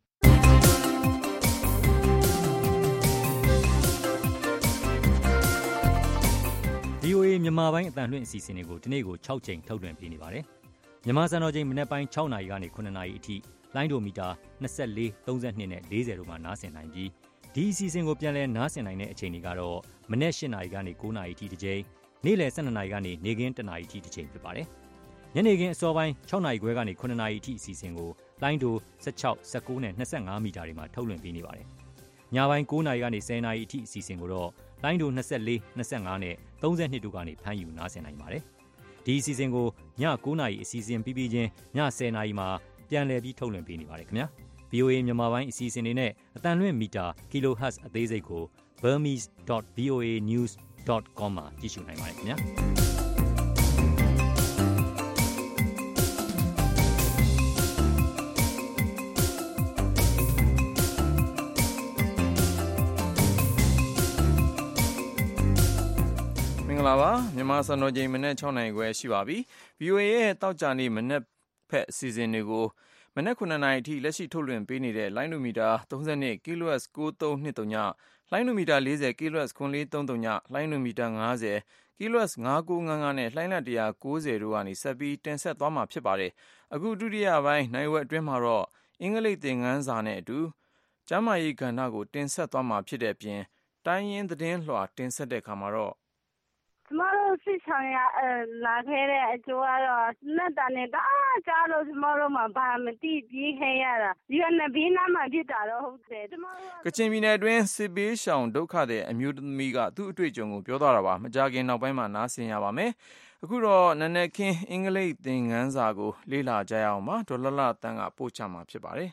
[SPEAKER 16] ဗွီအိုအေ မြန်မာပိုင်းအသံလွှင့်အစီအစဉ်တွေကိုဒီနေ့ကို၆ကြိမ်ထုတ်လွှင့်ပေးနေပါတယ်။မြန်မာစံတော်ချိန်မနက်ပိုင်း၆နာရီကနေ၇နာရီအထိလိုင်းဒိုမီတာ၂၄၊၃၂နဲ့၄၀တို့မှာနားဆင်နိုင်ပြီးဒီအစီအစဉ်ကိုပြန်လည်နားဆင်နိုင်တဲ့အချိန်တွေကတော့မနက်၈နာရီကနေ၉နာရီအထိတစ်ကြိမ်နေ့လယ်၁၂နာရီကနေနေ့ခင်း၁နာရီအထိတစ်ကြိမ်ဖြစ်ပါတယ်။ညနေခင်းအစောပိုင်း၆နာရီခွဲကနေ၇နာရီအထိအစီအစဉ်ကိုလိုင်းဒို၁၆၊၁၉နဲ့၂၅မီတာတွေမှာထုတ်လွှင့်ပေးနေပါတယ်။ညပိုင်း၉နာရီကနေ၁၀နာရီအထိအစီအစဉ်ကိုတော့လိုင်းဒို၂၄၊၂၅နဲ့၃၂တို့ကနေဖမ်းယူနားဆင်နိုင်ပါတယ်။ဒီအစီအစဉ်ကိုည၉နာရီအစီအစဉ်ပြီးပြီးချင်းည၁၀နာရီမှာပြန်လည်ပြီးထုတ်လွှင့်ပေးနေပါတယ်ခင်ဗျာ။ ဗီ အို အေ မြန်မာပိုင်းအစီအစဉ်တွေနဲ့အတန်လွှင့်မီတာ kilohertz အသေးစိတ်ကို burmese dot voa news dot com မှာကြည့်ရှုနိုင်ပါတယ်ခင်ဗျာ
[SPEAKER 2] လာပါမြန်မာစံတော်ချိန်မနေ့၆နာရီခွဲရှိပါပြီ ဗွီအိုအေ ရဲ့တောက်ကြနေမနေ့ဖက်အစီအစဉ်တွေကိုမနေ့ခုနှစ်နာရီအထိလက်ရှိထုတ်လွှင့်ပေးနေတဲ့လိုင်းနိုမီတာသုံး၂ kHz ၉၃၂၃ညလိုင်းနိုမီတာ၄၀ kHz ၉၄၃၃ညလိုင်းနိုမီတာ၅၀ kHz ၅၉၅၅နဲ့လှိုင်းလတ်၁၉၀တို့ကနေဆက်ပြီးတင်ဆက်သွားမှာဖြစ်ပါတယ်အခုဒုတိယပိုင်းနိုင်ဝက်အတွင်းမှာတော့အင်္ဂလိပ်သင်ခန်းစာနဲ့အတူကျမ်းမာရေးကဏ္ဍကိုတင်ဆက်သွားမှာဖြစ်တဲ့အပြင်တိုင်းရင်းသတင်းလွှာတင်ဆက်တဲ့အခါမှာတော့
[SPEAKER 17] ကျမတို့စစ်ဆောင်ရလာခဲ့တဲ့အကျိုးကတော့လက်တန်နဲ့တအားကြားလို့ကျမတို့မှဘာမသိပြေးခဲရတာဒီကနေ့ဘေးနားမှာဖြစ်တာတော့ဟုတ်တယ်ကျမတို့
[SPEAKER 2] ကချင်ပြည်နယ်အတွင်းစစ်ဘေးရှောင်ဒုက္ခသည်အမျိုးသမီးကသူ့အတွေ့အကြုံကိုပြောသွားတာပါမကြခင်နောက်ပိုင်းမှာနားဆင်ရပါမယ်အခုတော့နနက်ခင်းအင်္ဂလိပ်သင်ခန်းစာကိုလေ့လာကြရအောင်ပါဒေါ်လလတန်းကပို့ချမှာဖြစ်ပါတယ်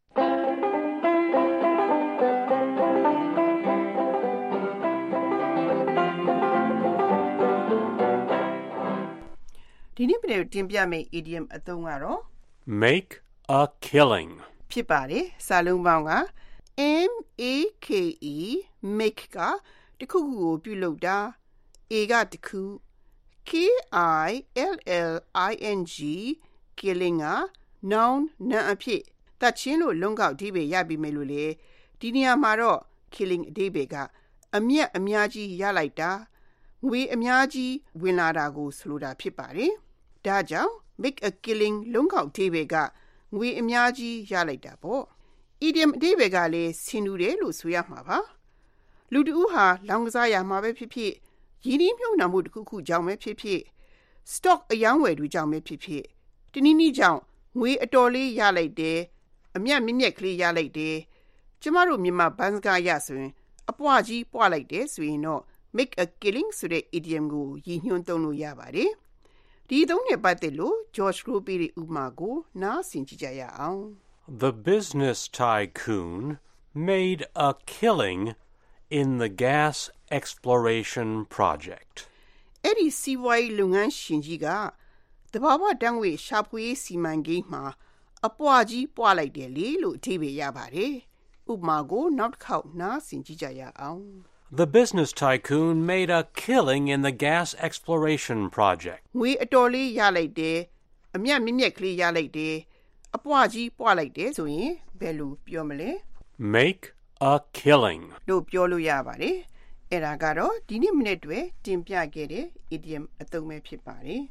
[SPEAKER 10] ဒီနေ့ပြန်တင်ပြမယ့် idiom အသုံးကတော့
[SPEAKER 18] make a killing
[SPEAKER 10] ဖြစ်ပါတယ်စာလုံးပေါင်းက M A K E make ကတစ်ခုခုကိုပြုလုပ်တာ A ကတစ်ခု K I L L I N G killing က noun နာမ်အဖြစ်တတ်ချင်းလို့လုံးကောက်အဓိပ္ပာယ်ရပြီမယ်လို့လေဒီနေရာမှာတော့ killing အဓိပ္ပာယ်ကအမြတ်အများကြီးရလိုက်တာငွေအများကြီးဝင်လာတာကိုဆိုလိုတာဖြစ်ပါတယ်ဒါကြောင့် make a killing လုံးကောက်အဓိပ္ပာယ်ကငွေအများကြီးရလိုက်တာပေါ့ idiom အဓိပ္ပာယ်ကလည်းဆင်တူတယ်လို့ဆိုရမှာပါလူတဦးဟာလောင်ကစားရမှာပဲဖြစ်ဖြစ်ရင်းနှီးမြှုပ်နှံမှုတစ်ခုခုကြောင့်ပဲဖြစ်ဖြစ် stock အယောင်းဝယ်တွေကြောင့်ပဲဖြစ်ဖြစ်တနည်းနည်းကြောင့်ငွေအတော်လေးရလိုက်တယ်အမြတ်မြင့်မြတ်ကလေးရလိုက်တယ်ကျမတို့မြန်မာဘန်းစကားရဆိုရင်အပွားကြီးပွားလိုက်တယ်ဆိုရင်တော့ make a killing ဆိုတဲ့ idiom ကိုရည်ညွှန်းသုံးလို့ရပါတယ်ဒီသုံးနဲ့ပတ်သက်လို့ George Grope ရဲ့ဥပမာကိုနားဆင်ကြည့်ကြရအောင်
[SPEAKER 18] The business tycoon made a killing in the gas exploration project.
[SPEAKER 10] အဲ့ဒီစီးပွားရေးလုပ်ငန်းရှင်ကြီးကတဘာဝတန်းဝေရှာဖွေရေးစီမံကိန်းမှာအပွားကြီးပွားလိုက်တယ်လေလို့အဓိပ္ပာယ်ရပါတယ်ဥပမာကိုနောက်တစ်ခေါက်နားဆင်ကြည့်ကြရအောင်
[SPEAKER 18] The business tycoon made a killing in the gas exploration project.
[SPEAKER 10] ငွေအတော်လေးရလိုက်တယ်အမြတ်မြင့်မြတ်ကလေးရလိုက်တယ်အပွားကြီးပွားလိုက်တယ်ဆိုရင်ဘယ်လိုပြောမလဲ
[SPEAKER 18] make a killing
[SPEAKER 10] လို့ပြောလို့ရပါတယ်အဲ့ဒါကတော့ဒီနေ့မိနစ်တွေတင်ပြခဲ့တဲ့ idiom အသုံးပဲဖြစ်ပါတယ်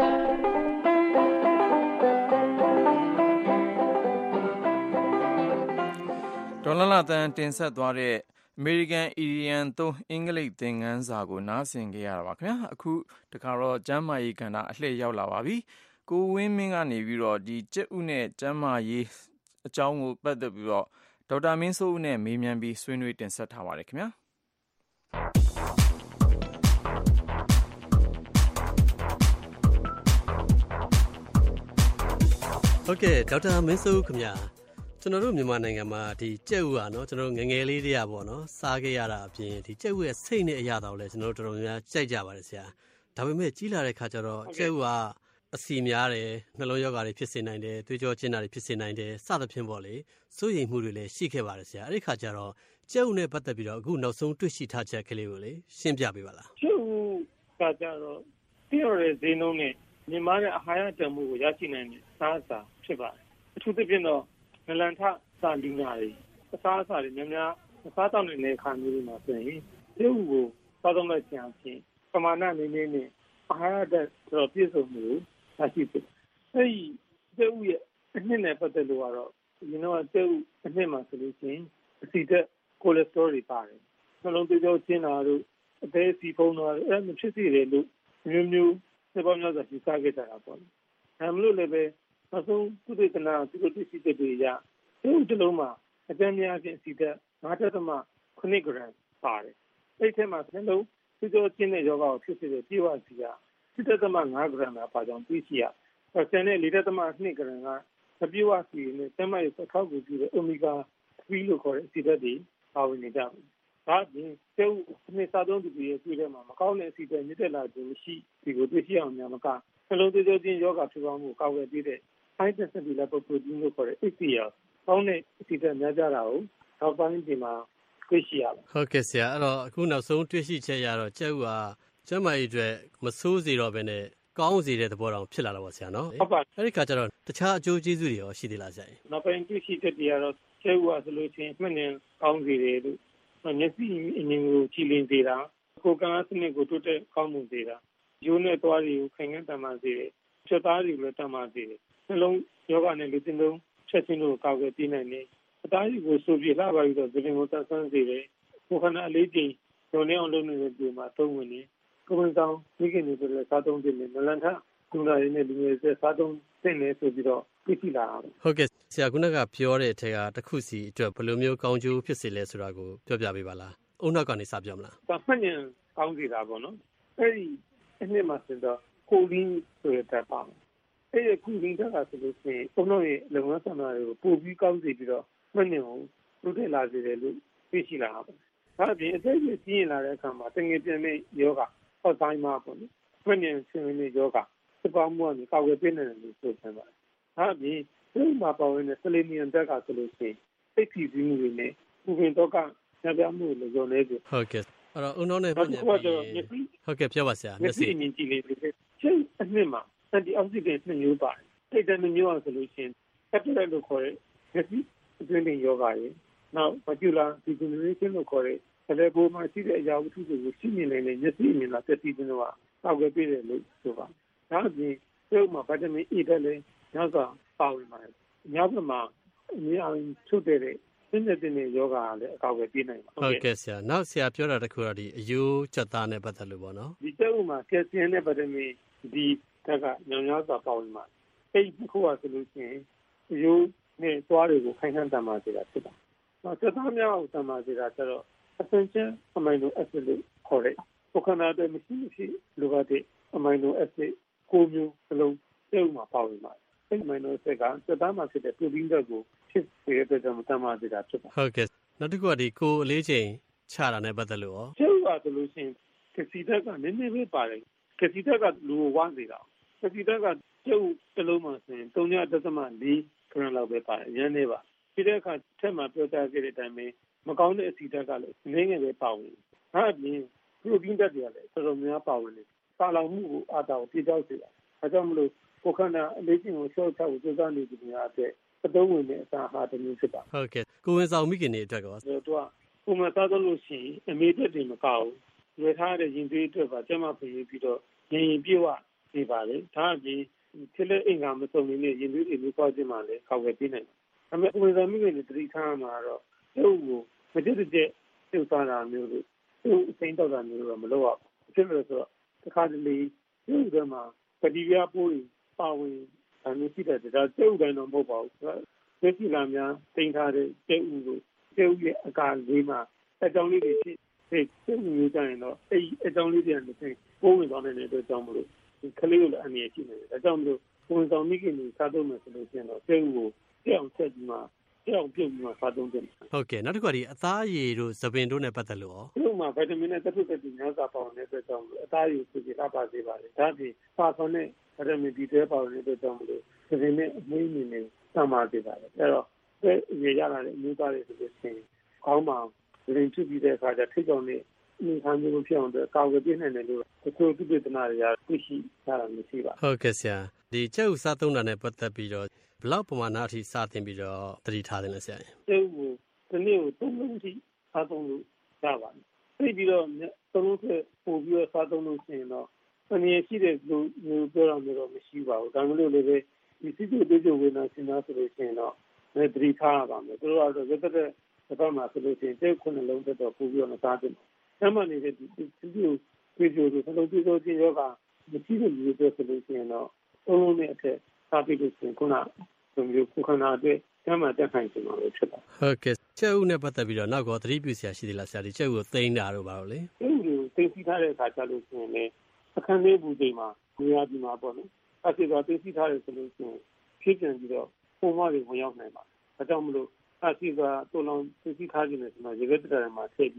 [SPEAKER 2] ဒေါ်လလတန်တင်ဆက်သွားတဲ့ American Idiom သုံးအင်္ဂလိပ်သင်ခန်းစာကိုနားဆင်ကြရတာပါခင်ဗျာအခုတခါတော့ကျမ်းမာရေးကဏ္ဍအလှည့်ရောက်လာပါပြီကိုဝင်းမင်းကနေပြီးတော့ဒီကျက်ဥနဲ့ကျမ်းမာရေးအကြောင်းကိုပတ်သက်ပြီးတော့ဒေါက်တာမင်းစိုးဦးနဲ့မေးမြန်းပြီးဆွေးနွေးတင်ဆက်ထားပါတယ်ခင်ဗျာ
[SPEAKER 19] ဟုတ်ကဲ့ဒေါက်တာမင်းစိုးဦးခင်ဗျာကျွန်တော်တို့မြန်မာနိုင်ငံမှာဒီကြက်ဥอ่ะเนาะကျွန်တော်ငငယ်လေးတွေကပေါ့เนาะစားခဲ့ရတာအပြင်ဒီကြက်ဥရဲ့စိတ်နဲ့အရသာကိုလည်းကျွန်တော်တို့တော်တော်များကြိုက်ကြပါတယ်ဆရာဒါပေမဲ့ကြီးလာတဲ့ခါကျတော့ကြက်ဥကအစီများတယ်နှလုံးရောဂါတွေဖြစ်စေနိုင်တယ်သွေးကြောကျဉ်တာတွေဖြစ်စေနိုင်တယ်စသဖြင့်ပေါ့လေစိုးရိမ်မှုတွေလည်းရှိခဲ့ပါတယ်ဆရာအဲ့ဒီခါကျတော့ကြက်ဥနဲ့ပတ်သက်ပြီးတော့အခုနောက်ဆုံးတွေ့ရှိထားချက်ကလေးကိုလေရှင်းပြပေးပါလား
[SPEAKER 15] ကြက်ဥကကြတော့တိရတဲ့ဈေးနှုန်းနဲ့မြင့်မားတဲ့အာဟာရတန်ဖိုးကိုရရှိနိုင်တဲ့စားအစာဖြစ်ပါတယ်အထူးသဖြင့်တော့နလန်ထစာလူနာတွေအစားအစာတွေများများအစားတောက်နေတဲ့ခါမျိုးတွေမှာဆိုရင်ကြက်ဥကိုစားသုံးတဲ့ဆရာချင်းပမာဏနည်းနည်းနဲ့အာဟာရတဲ့တော်ပြည့်စုံမှုရရှိတယ်အဲဒီကြက်ဥရဲ့အနှစ်နဲ့ပတ်သက်လို့ကတော့ဒီတော့ကြက်ဥအနှစ်မှာဆိုလို့ရှိရင်အဆီတက်ကိုလက်စတရောတွေပါတယ်နှလုံးသွေးကြောကျဉ်တာတို့အသေးစီဖုံးတာတို့အဲ့ဒါဖြစ်စေတယ်လို့မျိုးမျိုးစပေါ်မျိုးဆိုပြီးစားခဲ့ကြတာပေါ့ဒါမှမဟုတ်လည်းပဲနောက်ဆုံးသုတေသနသူတို့သိရှိတဲ့တွေရဒီတစ်လုံးမှာအကျဉ်းများဖြင့်စီတက်၅.၇ ဂရမ်ပါတယ်အဲ့ဒီမှာနှလုံးသွေးကြောကျဉ်တဲ့ယောဂကိုဖြစ်စေတဲ့ပြေဝစီက၁.၅ ဂရမ်မှာပါကြောင်းသိရှိရအဲ့ကျန်တဲ့ ၄.၂ ဂရမ်ကပြေဝစီနဲ့တမရထောက်ကူပြုတဲ့အိုမီဂါ ၃ လို့ခေါ်တဲ့အဆီဓာတ်တွေပါဝင်နေကြတယ်
[SPEAKER 20] ဒါပြင်ကျုပ်နှစ်စားသုံးသူတွေရဲ့ပြည်ထဲမှာမကောင်းတဲ့အစီအစဉ်မြစ်တက်လာခြင်းမရှိဒီကိုတွေ့ရှိအောင်များမကနှလုံးသွေးကြောချင်းယောဂဖြစ်ပွားမှုကောက်ွယ်ပြီးတဲ့ high sensitivity level protein လို့ခေါ်တဲ့ H D L ကောင်းတဲ့အစီအစဉ်များကြတာကိုနောက်ပိုင်းဒီမှာတွေ့ရှိရပါတယ်
[SPEAKER 19] ဟုတ်ကဲ့ဆရာအဲ့တော့အခုနောက်ဆုံးတွေ့ရှိချက်ရတော့ကျုပ်ကကျမကြီးအတွက်မဆိုးစေတော့ဘဲနဲ့ကောင်းစေတဲ့သဘောတောင်ဖြစ်လာတော့ပါဆရာနော်
[SPEAKER 20] ဟုတ်ပါ
[SPEAKER 19] အဲ့ဒီခါကျတော့တခြားအကျိုးကျေးဇူးတွေရောရှိသေးလားဆရာ
[SPEAKER 20] နောက်ပိုင်းတွေ့ရှိချက်တွေကတော့ကျုပ်ကဆိုလို့ချင်းမှတ်နေကောင်းစေတယ်လို့မျက်စိအမြင်ကိုကြည်လင်စေတာကိုယ်ကံစနစ်ကိုတိုးတက်ကောင်းမွန်စေတာရိုးနဲ့သွားတွေကိုခိုင်ခံ့တမ်းမာစေတယ်ချက်သားတွေကိုလည်းတမ်းမာစေတယ်နှလုံးယောဂနဲ့လူသင်လုံးချက်ချင်းတို့ကောက်ွယ်ပြနိုင်တယ်အသားကြီးကိုဆိုပြလှပါပြီးတော့ဗီတာမင်သဆန်းစေတယ်ကိုယ်ခန္ဓာအလေးချိန်ညွန်နေအောင်လုပ်နေတဲ့ဒီမှာသုံးဝင်နေကိုယ်ဝန်ဆောင်မိခင်တွေလည်းစားသုံးတယ်မလန်ထကုနာရင်းနဲ့လူငယ်တွေစားသုံးသင့်တယ်ဆိုပြီးတော့သိရှိလာတာ
[SPEAKER 19] ဟုတ်ကဲ့ဆရာခုနကပြောတဲ့အထက်ကတစ်ခုစီအတွက်ဘယ်လိုမျိုးကောင်းကျိုးဖြစ်စေလဲဆိုတာကိုပြောပြပေးပါလားအုံနောက်ကနေစပြောမလား
[SPEAKER 20] ဒါမှတ်ဉာဏ်ကောင်းစေတာပေါ့နော်အဲ့ဒီအနှစ်မှာဆိုတော့ကိုလင်းဆိုတဲ့တပ်ပါအဲ့ဒီကိုလင်းကဆိုလို့ရှိရင်အုံနောက်ရဲ့လုံငန်းဆောင်တာတွေကိုပိုပြီးကောင်းစေပြီးတော့မှတ်ဉာဏ်ကိုတိုးတက်လာစေတယ်လို့သိရှိလာတာပေါ့ဒါအပြင်အသက်ကြီးကြီးလာတဲ့အခါမှာတငယ်ပြန်တဲ့ယောဂဟော့ဆိုင်မှာပေါ့နော်မှတ်ဉာဏ်ဆင်းရဲယောဂစပောင်းမှုကနေကောက်ွယ်ပေးနေတယ်လို့ဆိုပြန်ပါတယ်ဒါအပြင်ဒီမှာပေါ်ဝင်တဲ့ဆလီနီယန်တက်ကဆိုလို့ရှိရင်စိတ်ဖြီးပြီးမှုတွေနဲ့ပူပင်တော့ကညပြမှုလို့ပြောနေတယ်
[SPEAKER 19] ဟုတ်ကဲ့အဲ့တော့အုံနောက်နဲ့မှတ်ဉာဏ်ဟုတ်ကဲ့ပြောပါဆရာ
[SPEAKER 20] မျက်စိအမြင်ကြည့်လေးတွေချင်းအနှစ်မှာအန်တီအောက်ဆီဒန့်နှစ်မျိုးပါတယ်စိတ်တမ်းမျိုးအောင်ဆိုလို့ရှိရင်ကက်တရက်လို့ခေါ်တဲ့မျက်စိအတွင်းတင်ယောဂရဲ့နောက်မကျူလာဒီဂျင်နရေးရှင်းလို့ခေါ်တဲ့ဆလေဘောမှာရှိတဲ့အရာဝတ္ထုတွေကိုရှင်းမြင်နိုင်တဲ့မျက်စိအမြင်လာတက်ပြီးတဲ့တော့အောက်ကပြည့်တယ်လို့ဆိုပါဒါအပြင်ကျုပ်မှာဗီတာမင် E တက်လည်းညစွာပါဝင်ပါတယ်ညဘက်မှာအမြင်အောင်ထုတ်တဲ့စင်းတဲ့ယောဂါလည်းအကောက်ပဲပြနိုင်ပါ
[SPEAKER 19] ဟုတ်ကဲ့ဆရာနောက်ဆရာပြောတာတခုတော့ဒီအယိုးချက်သားနဲ့ပတ်သက်လို့ပေါ့နော်
[SPEAKER 20] ဒီကျုပ်မှာကယ်ဆီယမ်နဲ့ဗီတာမင် D တက်ကညောင်ညောစွာပါဝင်ပါတယ်အဲ့ဒီခုကဆိုလို့ရှိရင်အယိုးနဲ့သွားတွေကိုခိုင်ခံ့တမ်းမာစေတာဖြစ်တာနောက်ချက်သားများကိုတမ်းမာစေတာကျတော့ essential amino acid လို့ခေါ်တဲ့ကိုယ်ခန္ဓာအတွက်မရှိမရှိလိုအပ်တဲ့အမိုင်နိုအက်ဆစ်ကိုမျိုးစလုံးကျုပ်မှာပါဝင်ပါတယ်အဲ့ဒီအမိုင်နိုအက်ဆစ်ကချက်သားမှာဖြစ်တဲ့ပရိုတင်းဓာတ်ကိုဖြစ်စေတဲ့အတွက်ကြောင့်တမ်းမာစေတာဖြစ်ပါ
[SPEAKER 19] ဟုတ်ကဲ့နောက်တစ်ခုကဒီကိုအလေးချိန်ချတာနဲ့ပတ်သက်လို့ရော
[SPEAKER 20] ကျုပ်ကဆိုလို့ရှိရင်ကစီဓာတ်ကနည်းနည်းပဲပါတယ်ကစီဓာတ်ကလူကိုဝမ်းစေတာကစီဓာတ်ကကျုပ်တစ်လုံးမှာဆိုရင် ၃.၄ ဂရမ်လောက်ပဲပါတယ်ရမ်းနေပါဒီတဲ့အခါထက်မှပြောကြားခဲ့တဲ့အတိုင်းပဲမကောင်းတဲ့အစီဓာတ်ကလည်းနည်းငယ်ပဲပါဝင်ဒါအပြင်ပရိုတင်းဓာတ်တွေကလည်းတော်တော်များပါဝင်နေပါလောင်မှုကိုအားတောင်ပြေကြောက်စေတာဒါကြောင့်မလို့ကိုခန္ဓာအလေးချိန်ကိုရှော့ချဖို့ကြိုးစားနေကြတဲ့အအတွက်အသုံးဝင်တဲ့အစာဟာတစ်မျိုးဖြစ်ပါ
[SPEAKER 19] ဟုတ်ကဲ့ကိုဝင်ဆောင်မိခင်တွေအတွက်ကော
[SPEAKER 20] ဆိုတော့ကိုမစားတော့လို့ရှိရင်အမေအတွက်တွေမကောက်ဘူးရွေးထားတဲ့ရင်သွေးအတွက်ပါကျမဖွင့်ပြီးတော့ရင်ရင်ပြေဝနေပါလေဒါအပြင်ဖြစ်တဲ့အင်္ဂါမစုံနေတဲ့ရင်သွေးတွေမျိုးပွားခြင်းမှလည်းကောက်ွယ်ပေးနိုင်တယ်ဒါပေမဲ့ကိုဝင်ဆောင်မိခင်တွေတတိထားမှာတော့ကျုပ်ကိုမကြည့်တဲ့ကျုပ်သားတာမျိုးလို့ကျုပ်အစိမ်းတော့တာမျိုးတော့မလုပ်ရဘူးဖြစ်လို့ဆိုတော့တစ်ခါတလေကျုပ်တို့မှာပတိပြားပိုးတွေပါဝင်အမျိုးရှိတဲ့ဒါကျုပ်တိုင်းတော့မဟုတ်ပါဘူးဆွေးကြည့်လာများတင်ထားတဲ့ကျုပ်ကိုကျုပ်ရဲ့အကာလေးမှာအကြောင်းလေးတွေဖြစ်ဖြစ်ကျုပ်မျိုးကြရင်တော့အဲ့အကြောင်းလေးတွေနဲ့ပိုးဝင်သွားနေတဲ့အတွက်ကြောင့်မလို့ဒီကလေးကိုလည်းအနေရရှိနေတယ်ဒါကြောင့်မလို့ဝန်ဆောင်မိခင်တွေစားသုံးမယ်ဆိုလို့ရှိရင်တော့ကျုပ်ကိုကြောက်ချက်ကြီးမှာကြောက်ပြုတ်ပြီးမှစားသုံးတယ်
[SPEAKER 19] ဟုတ်ကဲ့နောက်တစ်ခုကဒီအသားရည်တို့သပင်တို့နဲ့ပတ်သက်လို့ရော
[SPEAKER 20] ဒီမှာဗီတာမင်နဲ့သတ္တုတတိများစွာပါဝင်တဲ့အတွက်ကြောင့်အသားရည်ကိုကြည့်တာပါစေပါတယ်ဒါပြင်ပါဆွန်နဲ့ဗီတာမင် B တွေပါဝင်တဲ့အတွက်ကြောင့်မလို့သပင်နဲ့အမွှေးမြင်နေတမ်းပါစေပါတယ်အဲ့တော့ဒီရေရလာတဲ့အမျိုးသားတွေဆိုလို့ရှိရင်ခေါင်းမှာရင်ဖြစ်ပြီးတဲ့အခါကျထိတ်ကြောင်နဲ့ဒီခံမျိုးဖြစ်အောင်တော့ကာဝယ်ပြနေတယ်လို့တချို့သူတွေတနာတွေကသိရှိရတာမရှိပါ
[SPEAKER 19] ဟုတ်ကဲ့ဆရာဒီကျုပ်စားသုံးတာနဲ့ပတ်သက်ပြီးတော့ဘလောက်ပမာဏအထိစတင်ပြီးတော့သတိထားတယ်လဲဆရာ
[SPEAKER 20] ကျုပ်ကိုဒီနေ့ကိုသုံးလုံးထိစားသုံးလို့ရပါတယ်သိပြီးတော့သုံးလုံးထက်ပိုပြီးတော့စားသုံးလို့ရှိရင်တော့အနည်းရှိတဲ့လူမျိုးပြောရမျိုးတော့မရှိပါဘူးဒါမှမဟုတ်လည်းပဲဒီစိတ်တွေကြိုးဝေနာစင်နာဆိုလို့ရှိရင်တော့လည်းသတိထားရပါမယ်သူတို့ကတော့ရက်တဲ့တစ်ပတ်မှဆိုလို့ရှိရင်ကျုပ်ခုနှလုံးသက်တော့ပိုပြီးတော့မစားသင့်ဘူးဆမ်းမနေတဲ့ဒီစိတ်ကိုကြိုးကြိုးဆိုတော့ကြိုးကြိုးချင်းယောဂမရှိတဲ့လူတွေဆိုလို့ရှိရင်တော့သုံးလုံးနဲ့အထက်စားပြီးလို့ရှိရင်ခုနဆိုမျိုးခုခန္ဓာအတွက်ကျမ်းမာတက်ခိုင်ခြင်းမှာဖြစ်တာ
[SPEAKER 19] ဟုတ်ကဲ့ကျုပ်နဲ့ပတ်သက်ပြီးတော့နောက်ကောသတိပြုဆရာရှိသေးလားဆရာဒီကျုပ်ကိုသိမ်းတာတော့ပါတော့လေ
[SPEAKER 20] ကျုပ်ကိုသိသိထားတဲ့အခါကျလို့ရှိရင်လည်းအခန်းလေးဘူးချိန်မှာနေရာဒီမှာပေါ့နော်အဲ့ဒီတော့သိသိထားတယ်ဆိုလို့ရှိရင်ဖြစ်ကြံပြီးတော့ပုံမှန်တွေဝင်ရောက်နိုင်ပါတယ်ဒါကြောင့်မလို့အဲ့ဒီကတူလောင်သိသိထားခြင်းနဲ့ဆိုတော့ရေကတရမှာထည့်ပြီးတော့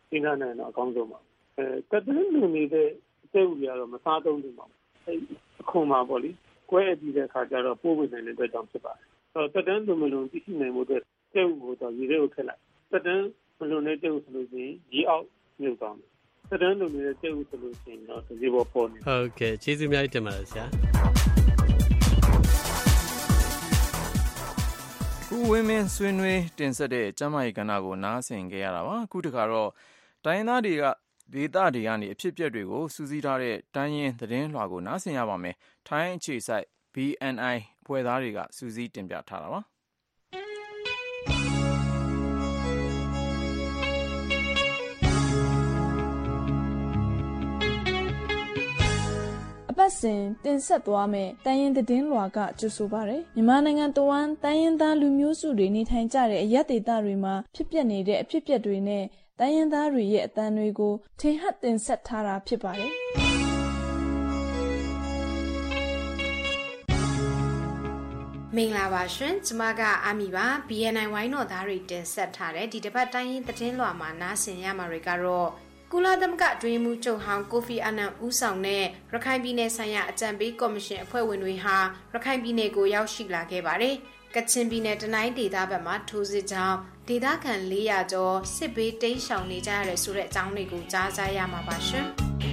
[SPEAKER 20] စဉ်းစားနိုင်တော့အကောင်းဆုံးပါအဲတက်တဲ့လူနေတဲ့ကျုပ်ရတော့မစားသုံးဘူးမှာအဲအခုမှပေါ့လေကွဲအပြီးတဲ့ခါကျတော့ပိုးဝင်နေတဲ့အတွက်ကြောင့်ဖြစ်ပါတယ်အဲတက်တဲ့လူမလုံးသိရှိနိုင်မှုအတွက်ကျုပ်ကိုတော့ရေထဲကိုထည့်လိုက်တက်တဲ့မလုံးနဲ့ကျုပ်ဆိုလို့ရှိရင်ရေအောက်မြုပ်သွားတယ်တက်တဲ့လူနေတဲ့ကျုပ်ဆိုလို့ရှိရင်တော့ဒီဘောပေါ်နေ
[SPEAKER 19] ဟုတ်ကဲ့ကျေးဇူးများတင်ပါတယ်ဆရာ
[SPEAKER 2] ခုဝင်းမင်းဆွေးနွေးတင်ဆက်တဲ့ကျမ်းမာရေးကဏ္ဍကိုနားဆင်ကြရတာပါအခုတခါတော့တိုင်းသားတွေကဒေသတွေကနေအဖြစ်အပျက်တွေကိုစူးစီးထားတဲ့တိုင်းရင်းသတင်းလွှာကိုနားဆင်ရပါမယ်ထိုင်းအခြေစိုက် B N I ဖွဲ့သားတွေကစူးစီးတင်ပြထားတာပါ
[SPEAKER 21] ပတ်စဉ်တင်ဆက်သွားမယ်တိုင်းရင်းသတင်းလွှာကကြိုဆိုပါရယ်မြန်မာနိုင်ငံတဝန်းတိုင်းရင်းသားလူမျိုးစုတွေနေထိုင်ကြတဲ့အရပ်ဒေသတွေမှာဖြစ်ပျက်နေတဲ့အဖြစ်အပျက်တွေနဲ့တိုင်းရင်းသားတွေရဲ့အသံတွေကိုထင်ဟပ်တင်ဆက်ထားတာဖြစ်ပါတယ်
[SPEAKER 22] မင်္ဂလာပါရှင်ကျမကအာမီပါ B N I ဝိုင်းတော်သားတွေတင်ဆက်ထားတဲ့ဒီတစ်ပတ်တိုင်းရင်းသတင်းလွှာမှာနားဆင်ရမှာတွေကတော့ကုလသမဂ္ဂအတွင်းမှုချုပ်ဟောင်းကိုဖီအာနန်ဦးဆောင်တဲ့ရခိုင်ပြည်နယ်ဆိုင်ရာအကြံပေးကော်မရှင်အဖွဲ့ဝင်တွေဟာရခိုင်ပြည်နယ်ကိုရောက်ရှိလာခဲ့ပါတယ်။ကချင်ပြည်နယ်တနိုင်းဒေသဘက်မှာထိုးစစ်ကြောင့်ဒေသခံလေးရာကျော်စစ်ဘေးတိမ်းရှောင်နေကြရတဲ့ဆိုတဲ့အကြောင်းတွေကိုကြားကြရမှာပါရှင်